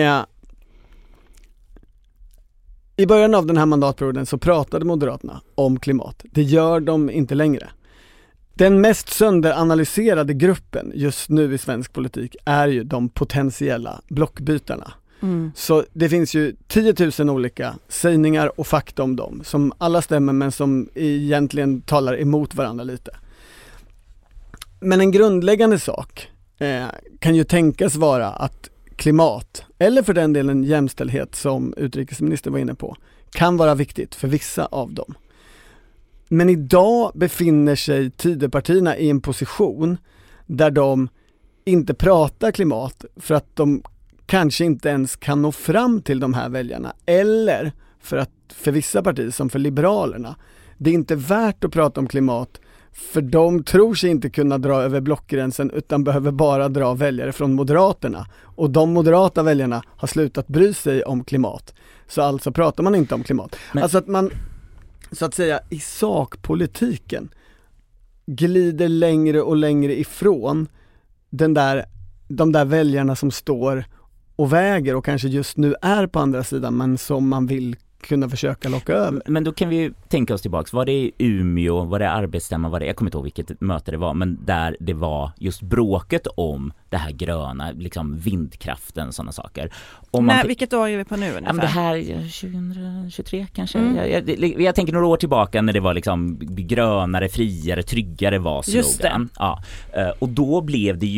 I början av den här mandatperioden så pratade Moderaterna om klimat. Det gör de inte längre. Den mest sönderanalyserade gruppen just nu i svensk politik är ju de potentiella blockbytarna. Så det finns ju 10 000 olika sägningar och fakta om dem som alla stämmer men som egentligen talar emot varandra lite. Men en grundläggande sak kan ju tänkas vara att klimat, eller för den delen jämställdhet som utrikesministern var inne på, kan vara viktigt för vissa av dem. Men idag befinner sig Tidöpartierna i en position där de inte pratar klimat för att de kanske inte ens kan nå fram till de här väljarna, eller för vissa partier som för Liberalerna, det är inte värt att prata om klimat för de tror sig inte kunna dra över blockgränsen utan behöver bara dra väljare från Moderaterna, och de moderata väljarna har slutat bry sig om klimat, så alltså pratar man inte om klimat. Alltså att man så att säga i sakpolitiken glider längre och längre ifrån de där väljarna som står och väger och kanske just nu är på andra sidan, men som man vill kunna försöka locka över. Men då kan vi ju tänka oss tillbaks. Var det i Umeå, var det arbetsstämma, jag kommer inte ihåg vilket möte det var, men där det var just bråket om det här gröna, liksom vindkraften, sådana saker. Vilket år är vi på nu ungefär? Ja, men det här 2023 kanske. Jag tänker några år tillbaka när det var liksom grönare, friare, tryggare var slogan. Just det. Ja. Och då blev det ju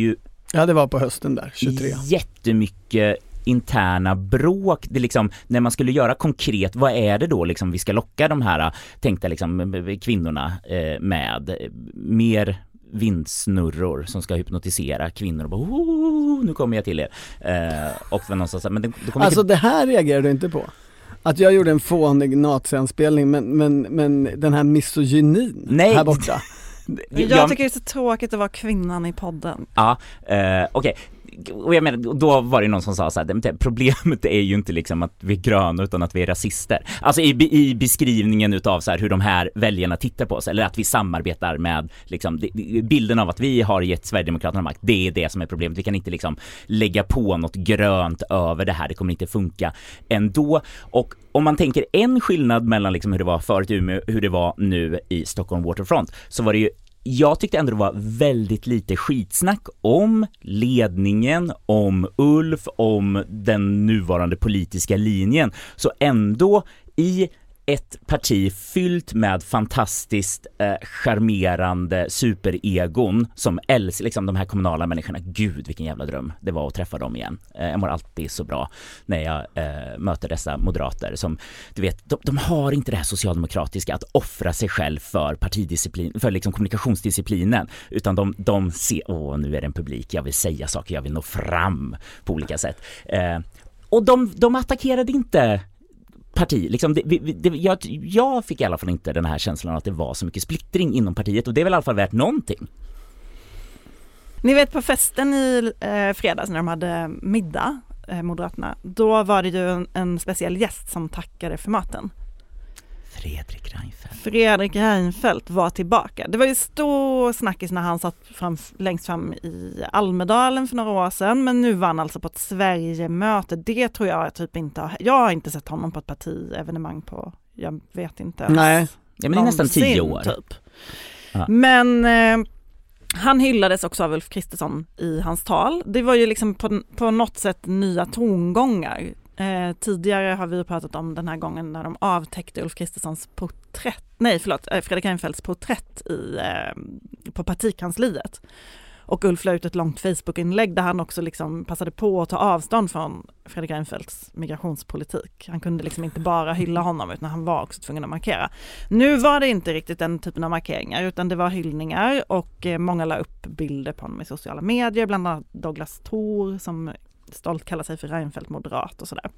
Ja, det var på hösten där, 23. Jättemycket interna bråk. Det liksom, när man skulle göra konkret, vad är det då liksom vi ska locka de här tänkta liksom, kvinnorna med? Mer vindsnurror som ska hypnotisera kvinnor och bara, nu kommer jag till er. Och någonstans, men det kommer alltså det här reagerar du inte på? Att jag gjorde en fånig nazianspelning men den här misogynin här borta. Jag tycker det är så tråkigt att vara kvinnan i podden. Ja, okej. Och jag menar, då var det någon som sa så här, problemet är ju inte liksom att vi är gröna utan att vi är rasister. Alltså i beskrivningen utav så här hur de här väljarna tittar på oss, eller att vi samarbetar med liksom, bilden av att vi har gett Sverigedemokraterna makt, det är det som är problemet. Vi kan inte liksom lägga på något grönt över det här, det kommer inte funka ändå. Och om man tänker en skillnad mellan liksom hur det var förut i Umeå, hur det var nu i Stockholm Waterfront, så var det ju, jag tyckte ändå det var väldigt lite skitsnack om ledningen, om Ulf, om den nuvarande politiska linjen. Så ändå i ett parti fyllt med fantastiskt charmerande superegon som älskar liksom de här kommunala människorna. Gud, vilken jävla dröm det var att träffa dem igen. Jag mår alltid så bra när jag möter dessa moderater som, du vet, de har inte det här socialdemokratiska att offra sig själv för partidisciplin, för liksom kommunikationsdisciplinen, utan de ser, nu är det en publik, jag vill säga saker, jag vill nå fram på olika sätt. Och de attackerade inte parti. Liksom jag fick i alla fall inte den här känslan att det var så mycket splittring inom partiet, och det är väl i alla fall värt någonting. Ni vet, på festen i fredags när de hade middag, Moderaterna, då var det ju en speciell gäst som tackade för maten. Fredrik Reinfeldt var tillbaka. Det var ju stor snackis när han satt längst fram i Almedalen för några år sedan, men nu var han alltså på ett Sverigemöte. Det tror jag typ inte jag har inte sett honom på ett partievenemang på, jag vet inte. Nej. Ja, men det är nästan 10 år. Typ. Ja. Men han hyllades också av Ulf Kristersson i hans tal. Det var ju liksom på något sätt nya tongångar. Tidigare har vi pratat om den här gången när de avtäckte Ulf Kristerssons Fredrik Reinfeldts porträtt på partikansliet. Och Ulf la ut ett långt Facebook-inlägg där han också liksom passade på att ta avstånd från Fredrik Reinfeldts migrationspolitik. Han kunde liksom inte bara hylla honom, utan han var också tvungen att markera. Nu var det inte riktigt den typen av markeringar, utan det var hyllningar, och många la upp bilder på honom i sociala medier, bland annat Douglas Thor som stolt kallar sig för Reinfeldt moderat och sådär.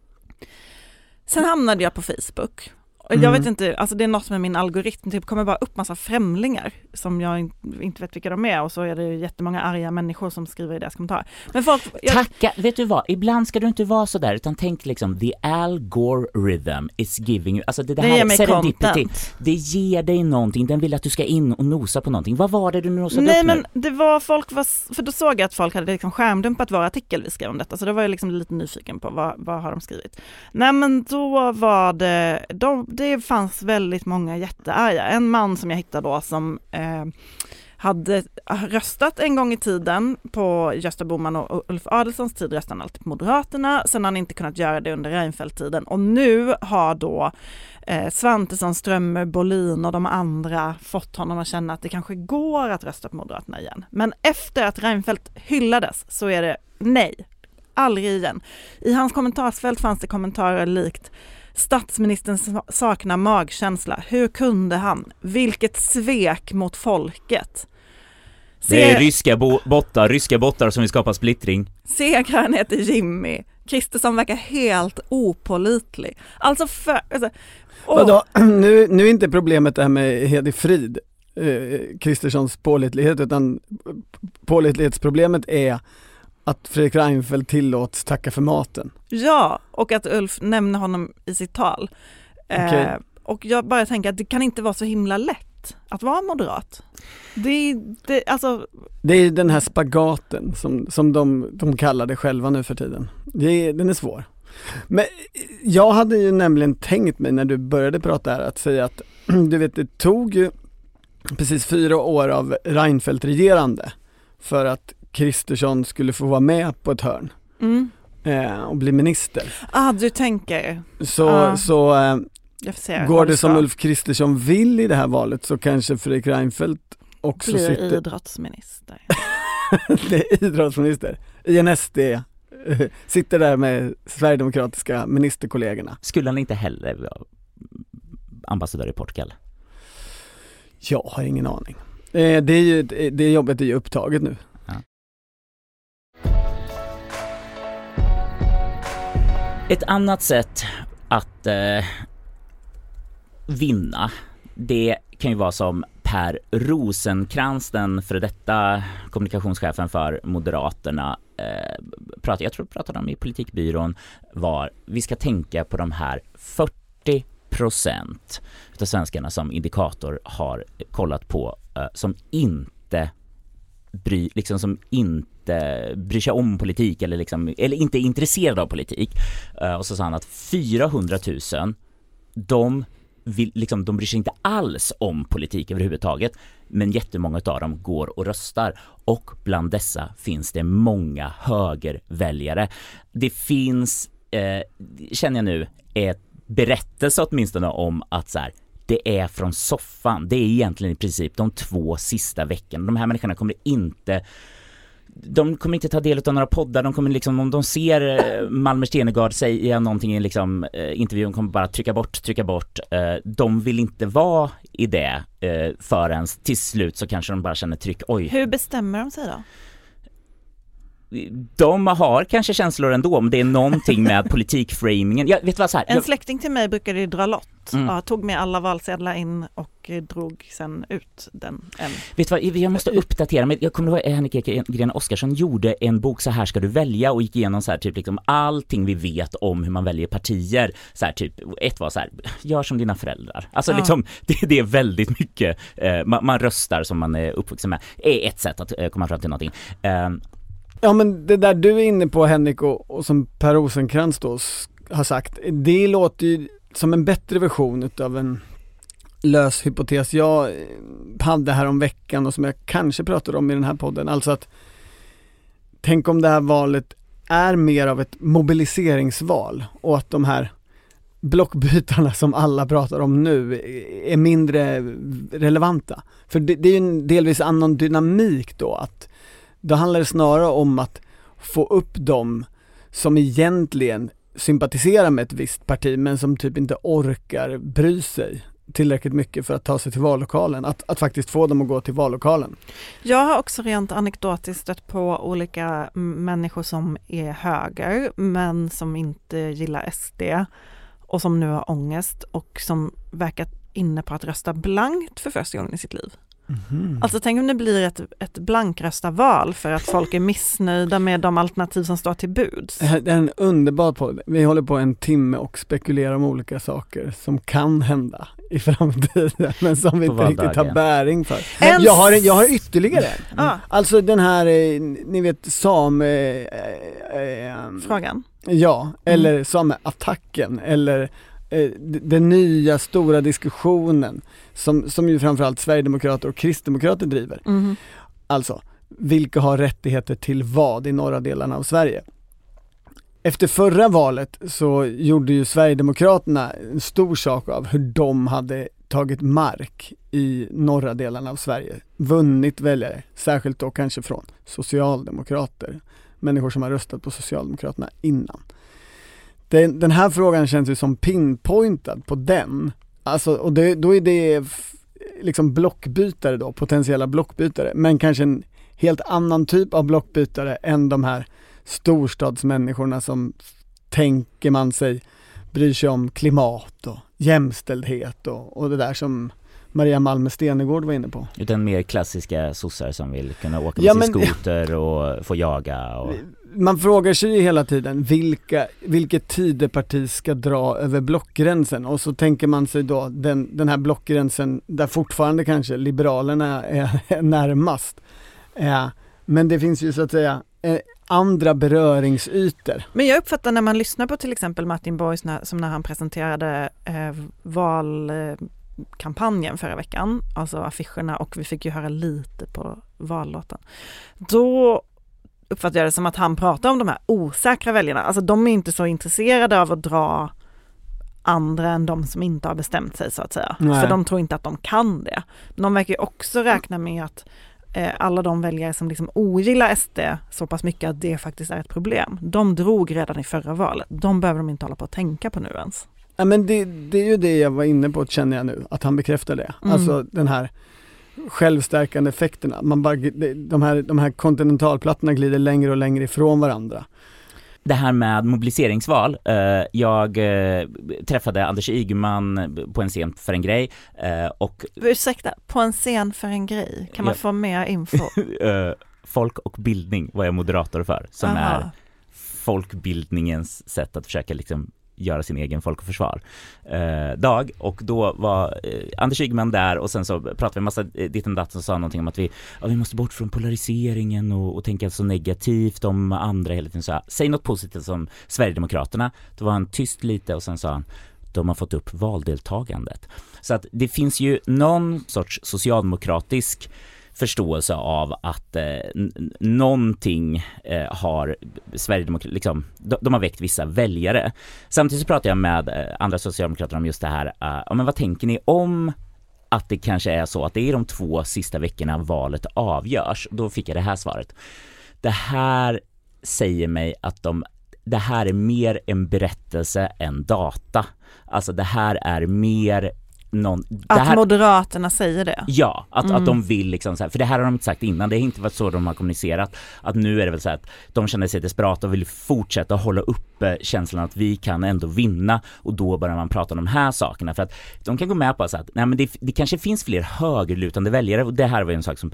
Sen hamnade jag på Facebook. Och jag vet inte, alltså det är något med min algoritm, typ kommer bara upp massa främlingar som jag inte vet vilka de är, och så är det ju jättemånga arga människor som skriver i deras kommentarer. Men folk, Tacka, vet du vad? Ibland ska du inte vara så där, utan tänk liksom, the algorithm is giving you, alltså det här serendipity, det ger dig någonting, den vill att du ska in och nosa på någonting. Vad var det du nosade upp nu? Nej, men det var för då såg jag att folk hade liksom skärmdumpat vår artikel vi skrev om detta, så då var jag liksom lite nyfiken på vad har de skrivit. Nej, men då var det fanns väldigt många jättearga. En man som jag hittade då som hade röstat en gång i tiden på Gösta Bohman och Ulf Adelsohns tid, röstade han alltid på Moderaterna. Sen har han inte kunnat göra det under Reinfeldt-tiden. Och nu har då Svantesson, Strömmer, Bolin och de andra fått honom att känna att det kanske går att rösta på Moderaterna igen. Men efter att Reinfeldt hyllades så är det nej, aldrig igen. I hans kommentarsfält fanns det kommentarer likt: statsministern saknar magkänsla. Hur kunde han? Vilket svek mot folket. Det är ryska bottar som vill skapa splittring. Segraren heter Jimmy. Kristersson verkar helt opålitlig. Alltså nu är inte problemet det här med Hedi Frid, Kristerssons pålitlighet, utan pålitlighetsproblemet är att Fredrik Reinfeldt tillåts tacka för maten. Ja, och att Ulf nämner honom i sitt tal. Okay. Och jag bara tänker att det kan inte vara så himla lätt att vara moderat. Det är den här spagaten som de kallar det själva nu för tiden. Den är svår. Men jag hade ju nämligen tänkt mig när du började prata här att säga att du vet, det tog ju precis 4 år av Reinfeldt-regerande för att Kristersson skulle få vara med på ett hörn och bli minister. Du tänker. Så går det som Ulf Kristersson vill i det här valet, så kanske Fredrik Reinfeldt också blir idrottsminister. det är idrottsminister i en SD, sitter där med sverigedemokratiska ministerkollegorna. Skulle han inte heller vara ambassadör i Portugal? Jag har ingen aning. Det jobbet är ju upptaget nu. Ja. Ett annat sätt att vinna, det kan ju vara som Per Rosenkrantz, den för detta kommunikationschefen för Moderaterna, pratade om i Politikbyrån, var vi ska tänka på de här 40% av svenskarna som Indikator har kollat på som inte bryr sig om politik eller inte är intresserade av politik. Och så sa han att 400 000 de bryr sig inte alls om politik överhuvudtaget, men jättemånga av dem går och röstar, och bland dessa finns det många högerväljare. Det finns, känner jag nu, ett berättelse åtminstone om att så här, det är från soffan. Det är egentligen i princip de 2 sista veckorna. De här människorna kommer inte ta del av några poddar. De kommer om de ser Malmer Stenergard säga någonting i intervjun, kommer bara trycka bort. De vill inte vara i det förrän till slut så kanske de bara känner tryck. Oj. Hur bestämmer de sig då? De har kanske känslor ändå, om det är någonting med politikframingen. Jag vet vad, så här, en släkting till mig brukade ju dra lott. Tog med alla valsedlar in och drog sen ut den. Vet vad, jag måste uppdatera mig. Jag kommer ihåg Henrik Gren Oskarsson gjorde en bok, Så här ska du välja, och gick igenom så här, typ allting vi vet om hur man väljer partier. Så här, typ, ett var så här, gör som dina föräldrar. Alltså det är väldigt mycket, man röstar som man är uppvuxen med. Är ett sätt att komma fram till någonting. Ja, men det där du är inne på, Henrik, och som Per Rosenkrantz då har sagt, det låter ju som en bättre version av en lös hypotes jag hade här om veckan och som jag kanske pratade om i den här podden. Alltså att tänk om det här valet är mer av ett mobiliseringsval och att de här blockbytarna som alla pratar om nu är mindre relevanta. För det är ju en delvis annan dynamik då, att då handlar det snarare om att få upp dem som egentligen sympatiserar med ett visst parti men som typ inte orkar bry sig tillräckligt mycket för att ta sig till vallokalen. Att faktiskt få dem att gå till vallokalen. Jag har också rent anekdotiskt stött på olika människor som är höger men som inte gillar SD och som nu har ångest och som verkar inne på att rösta blankt för första gången i sitt liv. Mm. Alltså tänk om det blir ett blankröstaval för att folk är missnöjda med de alternativ som står till buds. Det är en underbar podd. Vi håller på 1 timme och spekulerar om olika saker som kan hända i framtiden men som vi inte riktigt har bäring för. Jag har ytterligare en. Alltså den här, ni vet, frågan. Ja, eller sameattacken eller den nya stora diskussionen som ju framförallt Sverigedemokrater och Kristdemokrater driver. Mm. Alltså, vilka har rättigheter till vad i norra delarna av Sverige? Efter förra valet så gjorde ju Sverigedemokraterna en stor sak av hur de hade tagit mark i norra delarna av Sverige. Vunnit väljare, särskilt då kanske från socialdemokrater. Människor som har röstat på Socialdemokraterna innan. Den här frågan känns ju som pinpointad på den. Alltså, och då är det liksom blockbytare då, potentiella blockbytare. Men kanske en helt annan typ av blockbytare än de här storstadsmänniskorna som tänker man sig bryr sig om klimat och jämställdhet och det där som Maria Malmer Stenergård var inne på. Den mer klassiska sossar som vill kunna åka med sin skoter och få jaga. Och... Man frågar sig ju hela tiden vilket Tidöparti ska dra över blockgränsen, och så tänker man sig då den här blockgränsen där fortfarande kanske Liberalerna är närmast. Men det finns ju så att säga andra beröringsytor. Men jag uppfattar när man lyssnar på till exempel Martin Borg som när han presenterade valkampanjen förra veckan, alltså affischerna, och vi fick ju höra lite på vallåten. Då uppfattar jag det som att han pratar om de här osäkra väljarna. Alltså de är inte så intresserade av att dra andra än de som inte har bestämt sig så att säga. Nej. För de tror inte att de kan det. Men de verkar ju också räkna med att alla de väljare som liksom ogillar SD så pass mycket att det faktiskt är ett problem. De drog redan i förra valet. De behöver de inte hålla på att tänka på nu ens. Ja, men det är ju det jag var inne på, känner jag nu, att han bekräftar det. Alltså den här självstärkande effekterna. Man bara, de här kontinentalplattorna glider längre och längre ifrån varandra. Det här med mobiliseringsval. Jag träffade Anders Ygeman på en scen för en grej. Och ursäkta, på en scen för en grej? Kan man få mer info? Folk och bildning var jag moderator för. Som är folkbildningens sätt att försöka liksom göra sin egen folk- och försvar dag, och då var Anders Ygeman där, och sen så pratade vi en massa ditt och datt och sa någonting om att vi måste bort från polariseringen och tänka så negativt om andra hela tiden. Så säg något positivt som Sverigedemokraterna. Då var han tyst lite och sen sa han, de har fått upp valdeltagandet. Så att det finns ju någon sorts socialdemokratisk förståelse av att någonting har Sverigedemokraterna, liksom, de har väckt vissa väljare. Samtidigt så pratar jag med andra socialdemokrater om just det här. Men vad tänker ni om att det kanske är så att det är de 2 sista veckorna valet avgörs? Då fick jag det här svaret. Det här säger mig att det här är mer en berättelse än data. Alltså det här är mer att Moderaterna säger det. Ja, att de vill liksom så här, för det här har de inte sagt innan, det är inte varit så de har kommunicerat, att nu är det väl så att de känner sig desperata och vill fortsätta hålla uppe känslan att vi kan ändå vinna, och då börjar man prata om de här sakerna, för att de kan gå med på så att nej, men det kanske finns fler högerlutande väljare, och det här var ju en sak som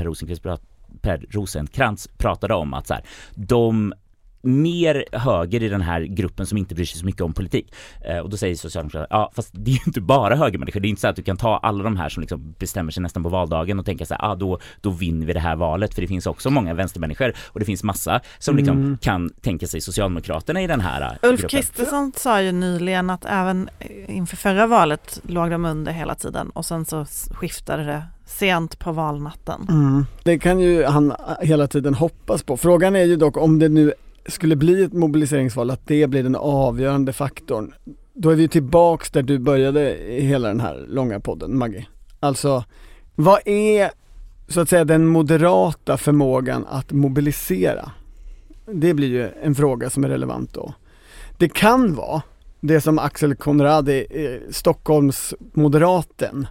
Per Rosenkrantz pratade om, att så här, de mer höger i den här gruppen som inte bryr sig så mycket om politik. Och då säger Socialdemokraterna, fast det är ju inte bara högermänniskor. Det är inte så att du kan ta alla de här som liksom bestämmer sig nästan på valdagen och tänka så här, då vinner vi det här valet. För det finns också många vänstermänniskor, och det finns massa som liksom kan tänka sig Socialdemokraterna i den här gruppen. Ulf Kristersson sa ju nyligen att även inför förra valet låg de under hela tiden, och sen så skiftade det sent på valnatten. Det kan ju han hela tiden hoppas på. Frågan är ju dock om det nu skulle bli ett mobiliseringsval, att det blir den avgörande faktorn. Då är vi tillbaks där du började i hela den här långa podden, Maggie. Alltså, vad är så att säga den moderata förmågan att mobilisera? Det blir ju en fråga som är relevant då. Det kan vara det som Axel Konradi, Stockholms moderaten,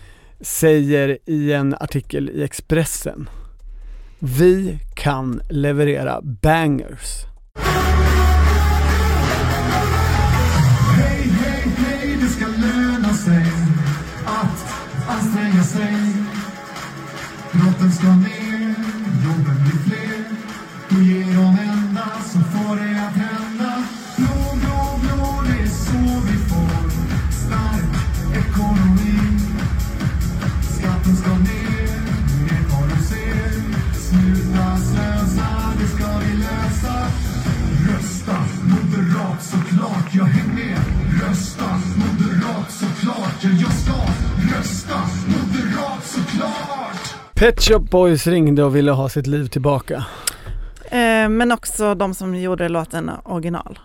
säger i en artikel i Expressen. Vi kan leverera bangers. Hej, hej, hej, det ska löna sig att anstränga sig. Brotten ska ner, jobben blir fler. Du ger de enda som får det att hända. Blå, blå, blå, det är så vi får stark ekonomi. Skatten ska ner, ner vad du ser. Sluta slösa, det ska vi lösa. Rösta moderat såklart, jag häng med. Rösta moderat såklart, jag ska rösta moderat såklart. Pet Shop Boys ringde och ville ha sitt liv tillbaka. Men också de som gjorde låten original.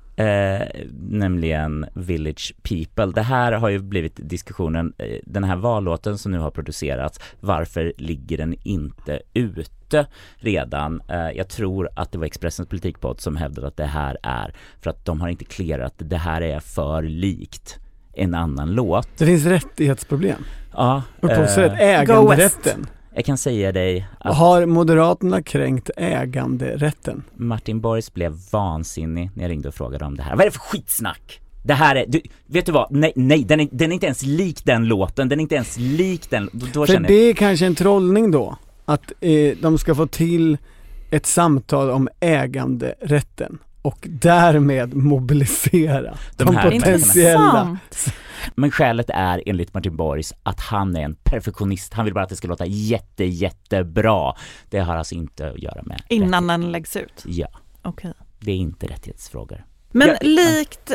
Nämligen Village People. Det här har ju blivit diskussionen, den här vallåten som nu har producerats, varför ligger den inte ute redan? Jag tror att det var Expressens politikpodd som hävdade att det här är för att de har inte clearat, det här är för likt en annan låt. Det finns rättighetsproblem. Ja. Äganderätten. Jag kan säga dig att har Moderaterna kränkt äganderätten? Martin Borgs blev vansinnig när jag ringde och frågade om det här. Vad är det för skitsnack? Det här är, vet du vad? Nej, den är inte ens lik den låten. Den är inte ens lik den. Då för det är kanske en trollning då. Att de ska få till ett samtal om äganderätten. Och därmed mobilisera de potentiella. Men skälet är enligt Martin Borgs att han är en perfektionist. Han vill bara att det ska låta jättebra. Det har alltså inte att göra med innan den läggs ut? Ja. Okej. Det är inte rättighetsfrågor. Men likt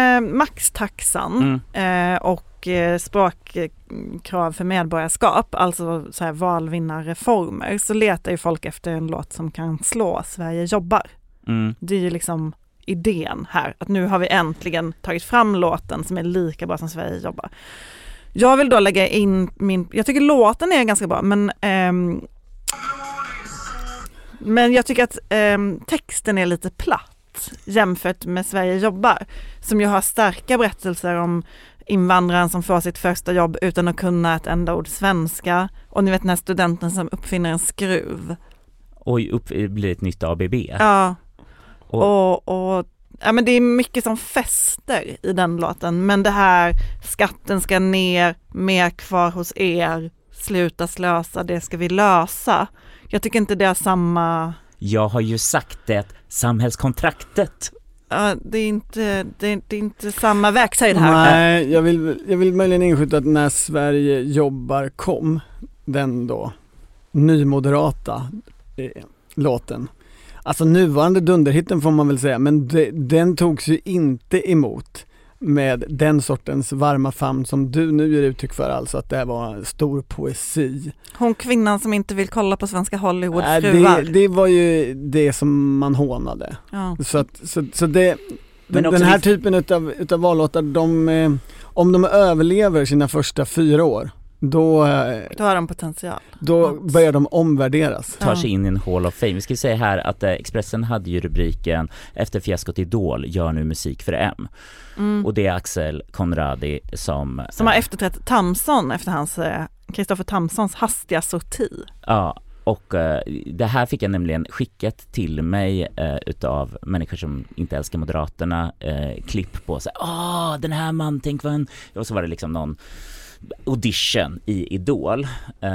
maxtaxan och språkkrav för medborgarskap, alltså så här valvinnarreformer, så letar ju folk efter en låt som kan slå Sverige jobbar. Det är ju liksom idén här, att nu har vi äntligen tagit fram låten som är lika bra som Sverige jobbar. Jag vill då lägga in jag tycker låten är ganska bra, men Men jag tycker att texten är lite platt jämfört med Sverige jobbar, som ju har starka berättelser om invandraren som får sitt första jobb utan att kunna ett enda ord svenska. Och ni vet den här studenten som uppfinner en skruv. Och blir ett nytt ABB. Ja. Och ja, men det är mycket som fäster i den låten. Men det här, skatten ska ner, mer kvar hos er, sluta slösa, det ska vi lösa. Jag tycker inte det är samma... Jag har ju sagt det, samhällskontraktet. Det är inte samma verktyg här. Nej, jag vill möjligen inskjuta att när Sverige jobbar kom, den då nymoderata låten. Alltså nuvarande dunderhitten får man väl säga, men den togs ju inte emot med den sortens varma famn som du nu ger uttryck för, alltså att det var stor poesi. Hon kvinnan som inte vill kolla på svenska Hollywood-fruar. Det var ju det som man hånade. Ja. Så det, den här typen utav vallåtar, om de överlever sina första 4 år, då har de potential. Då börjar de omvärderas. Tar sig in i en Hall of Fame. Vi ska säga här att Expressen hade ju rubriken efter fiaskot Idol gör nu musik för M. Och det är Axel Conradi som har efterträtt Tamson efter hans Kristoffer Tamsons hastiga sorti. Ja, och det här fick jag nämligen skickat till mig utav människor som inte älskar Moderaterna, klipp på sig. Den här man, tänk vad en... Och så var det liksom någon audition i Idol,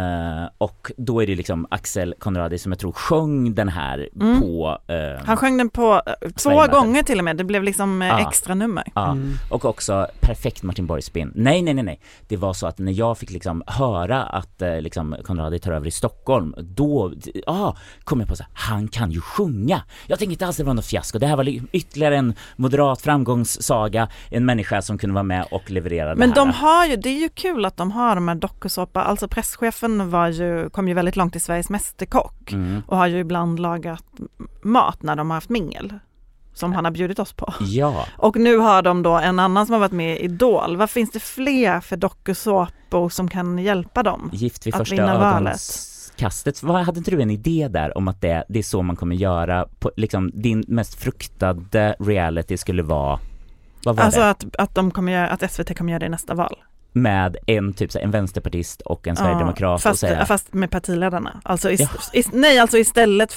och då är det liksom Axel Conradi som jag tror sjöng den här på... Han sjöng den på 2 gånger till och med, det blev liksom extra nummer. Och också perfekt Martin Borg-spin. Nej. Det var så att när jag fick liksom höra att liksom Conradi tar över i Stockholm, då kom jag på så här, han kan ju sjunga. Jag tänkte inte alls det var något fiasko. Det här var ytterligare en moderat framgångssaga, en människa som kunde vara med och leverera det här. Men de har ju, det är ju kul att de har de här dokusåpa. Alltså presschefen kom ju väldigt långt i Sveriges mästerkock och har ju ibland lagat mat när de har haft mingel som han har bjudit oss på. Ja. Och nu har de då en annan som har varit med i Idol. Vad finns det fler för dokusåpor som kan hjälpa dem Gift vid att första vinna valet? Kastet. Hade inte du en idé där om att det är så man kommer göra på, liksom, din mest fruktade reality skulle vara? Vad var alltså det? Att SVT kommer göra det i nästa val. Med en vänsterpartist och en sverigedemokrat fast med partiledarna. Alltså istället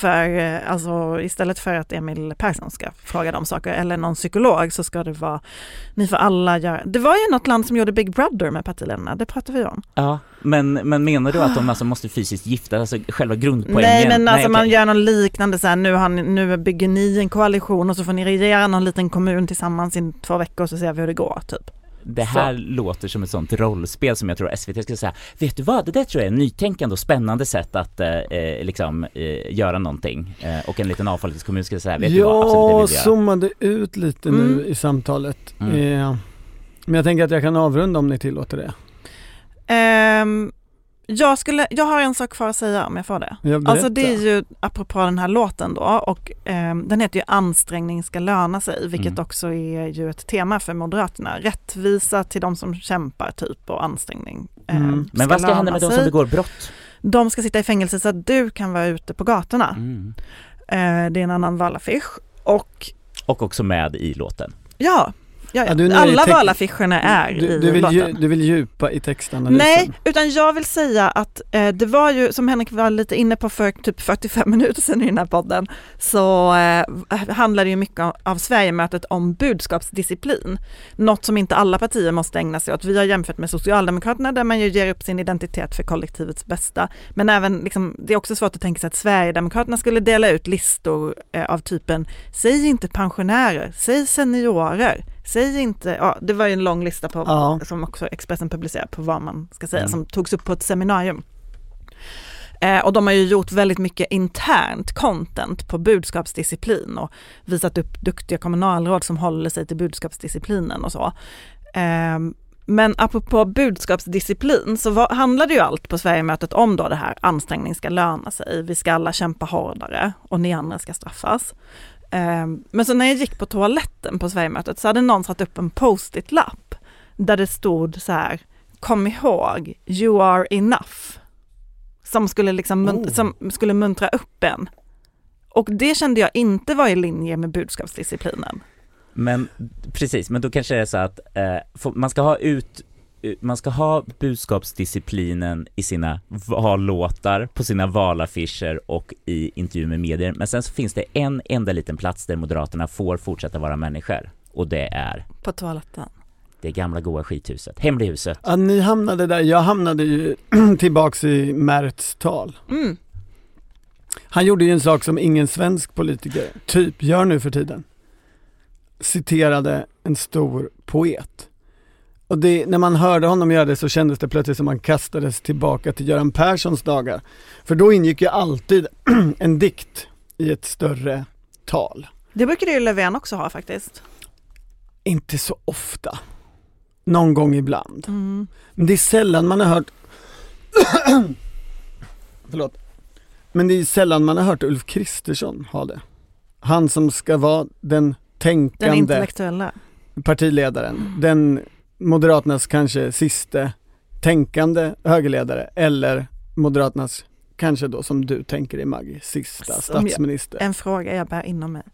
för att Emil Persson ska fråga de saker eller någon psykolog, så ska det vara ni får alla göra. Det var ju något land som gjorde Big Brother med partiledarna, det pratar vi om. Ja, men menar du att de alltså måste fysiskt gifta, alltså själva grundpoängen? Nej, men alltså man gör någon liknande så här, nu bygger ni en koalition och så får ni regera någon liten kommun tillsammans i 2 veckor och så ser vi hur det går typ. Det här låter som ett sånt rollspel som jag tror SVT ska säga, vet du vad, det där tror jag är en nytänkande och spännande sätt att göra någonting, och en liten avfolkningskommun ska säga, vet du vad, absolut det vill jag. Zoomade ut lite nu i samtalet, men jag tänker att jag kan avrunda om ni tillåter det. Jag har en sak kvar att säga om jag får det. Alltså det är ju apropå den här låten då, och den heter ju Ansträngning ska löna sig, vilket också är ju ett tema för Moderaterna. Rättvisa till de som kämpar typ, och ansträngning. Men vad ska hända med de som begår brott? De ska sitta i fängelse så att du kan vara ute på gatorna. Det är en annan valaffisch. Och också med i låten. Ja, alla valaffischerna är i låten. Du vill djupa i texten? Nej, utan jag vill säga att det var ju, som Henrik var lite inne på för typ 45 minuter sedan i den här podden, så handlar det ju mycket av Sverigemötet om budskapsdisciplin. Något som inte alla partier måste ägna sig åt. Vi har jämfört med Socialdemokraterna där man ju ger upp sin identitet för kollektivets bästa. Men även, liksom, det är också svårt att tänka sig att Sverigedemokraterna skulle dela ut listor av typen säg inte pensionärer, säg seniorer. Säg inte, det var ju en lång lista på, som också Expressen publicerade på vad man ska säga, som togs upp på ett seminarium. Och de har ju gjort väldigt mycket internt content på budskapsdisciplin och visat upp duktiga kommunalråd som håller sig till budskapsdisciplinen och så. Men apropå budskapsdisciplin så handlade ju allt på Sverigemötet om då det här, ansträngning ska löna sig, vi ska alla kämpa hårdare och ni andra ska straffas. Men så när jag gick på toaletten på Sverigemötet så hade någon satt upp en post-it-lapp där det stod så här: kom ihåg, you are enough. Som skulle liksom som skulle muntra upp en Och det kände jag inte var i linje med budskapsdisciplinen. Men precis, men då kanske det är så att man ska ha budskapsdisciplinen i sina vallåtar, på sina valaffischer och i intervjuer med medier. Men sen så finns det en enda liten plats där Moderaterna får fortsätta vara människor. Och det är på toaletten. Det gamla goa skithuset, Hemlighuset. Ja, ni hamnade där. Jag hamnade ju tillbaks i Merts tal. Mm. Han gjorde ju en sak som ingen svensk politiker typ gör nu för tiden. Citerade en stor poet. Och när man hörde honom göra det så kändes det plötsligt som man kastades tillbaka till Göran Perssons dagar. För då ingick ju alltid en dikt i ett större tal. Det brukade ju Löfven också ha faktiskt. Inte så ofta. Någon gång ibland. Men det är sällan man har hört förlåt. Men det är sällan man har hört Ulf Kristersson ha det. Han som ska vara den tänkande, den intellektuella partiledaren. Den Moderaternas kanske sista tänkande högerledare. Eller Moderaternas kanske då, som du tänker i Maggie, sista statsminister. En fråga jag bär inom mig.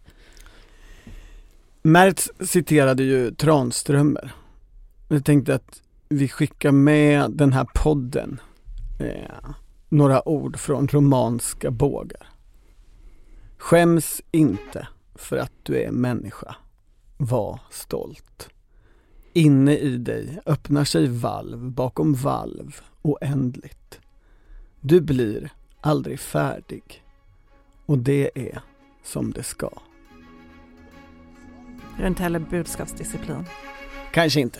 Mertz citerade ju Tranströmer. Jag tänkte att vi skickar med den här podden några ord från romanska bågar. Skäms inte för att du är människa. Var stolt. Inne i dig öppnar sig valv bakom valv oändligt. Du blir aldrig färdig. Och det är som det ska. Det är inte heller budskapsdisciplin. Kanske inte.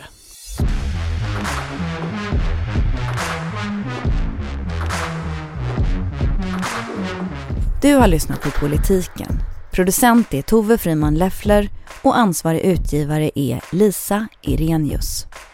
Du har lyssnat på Politiken. Producent är Tove Friman Leffler och ansvarig utgivare är Lisa Irenius.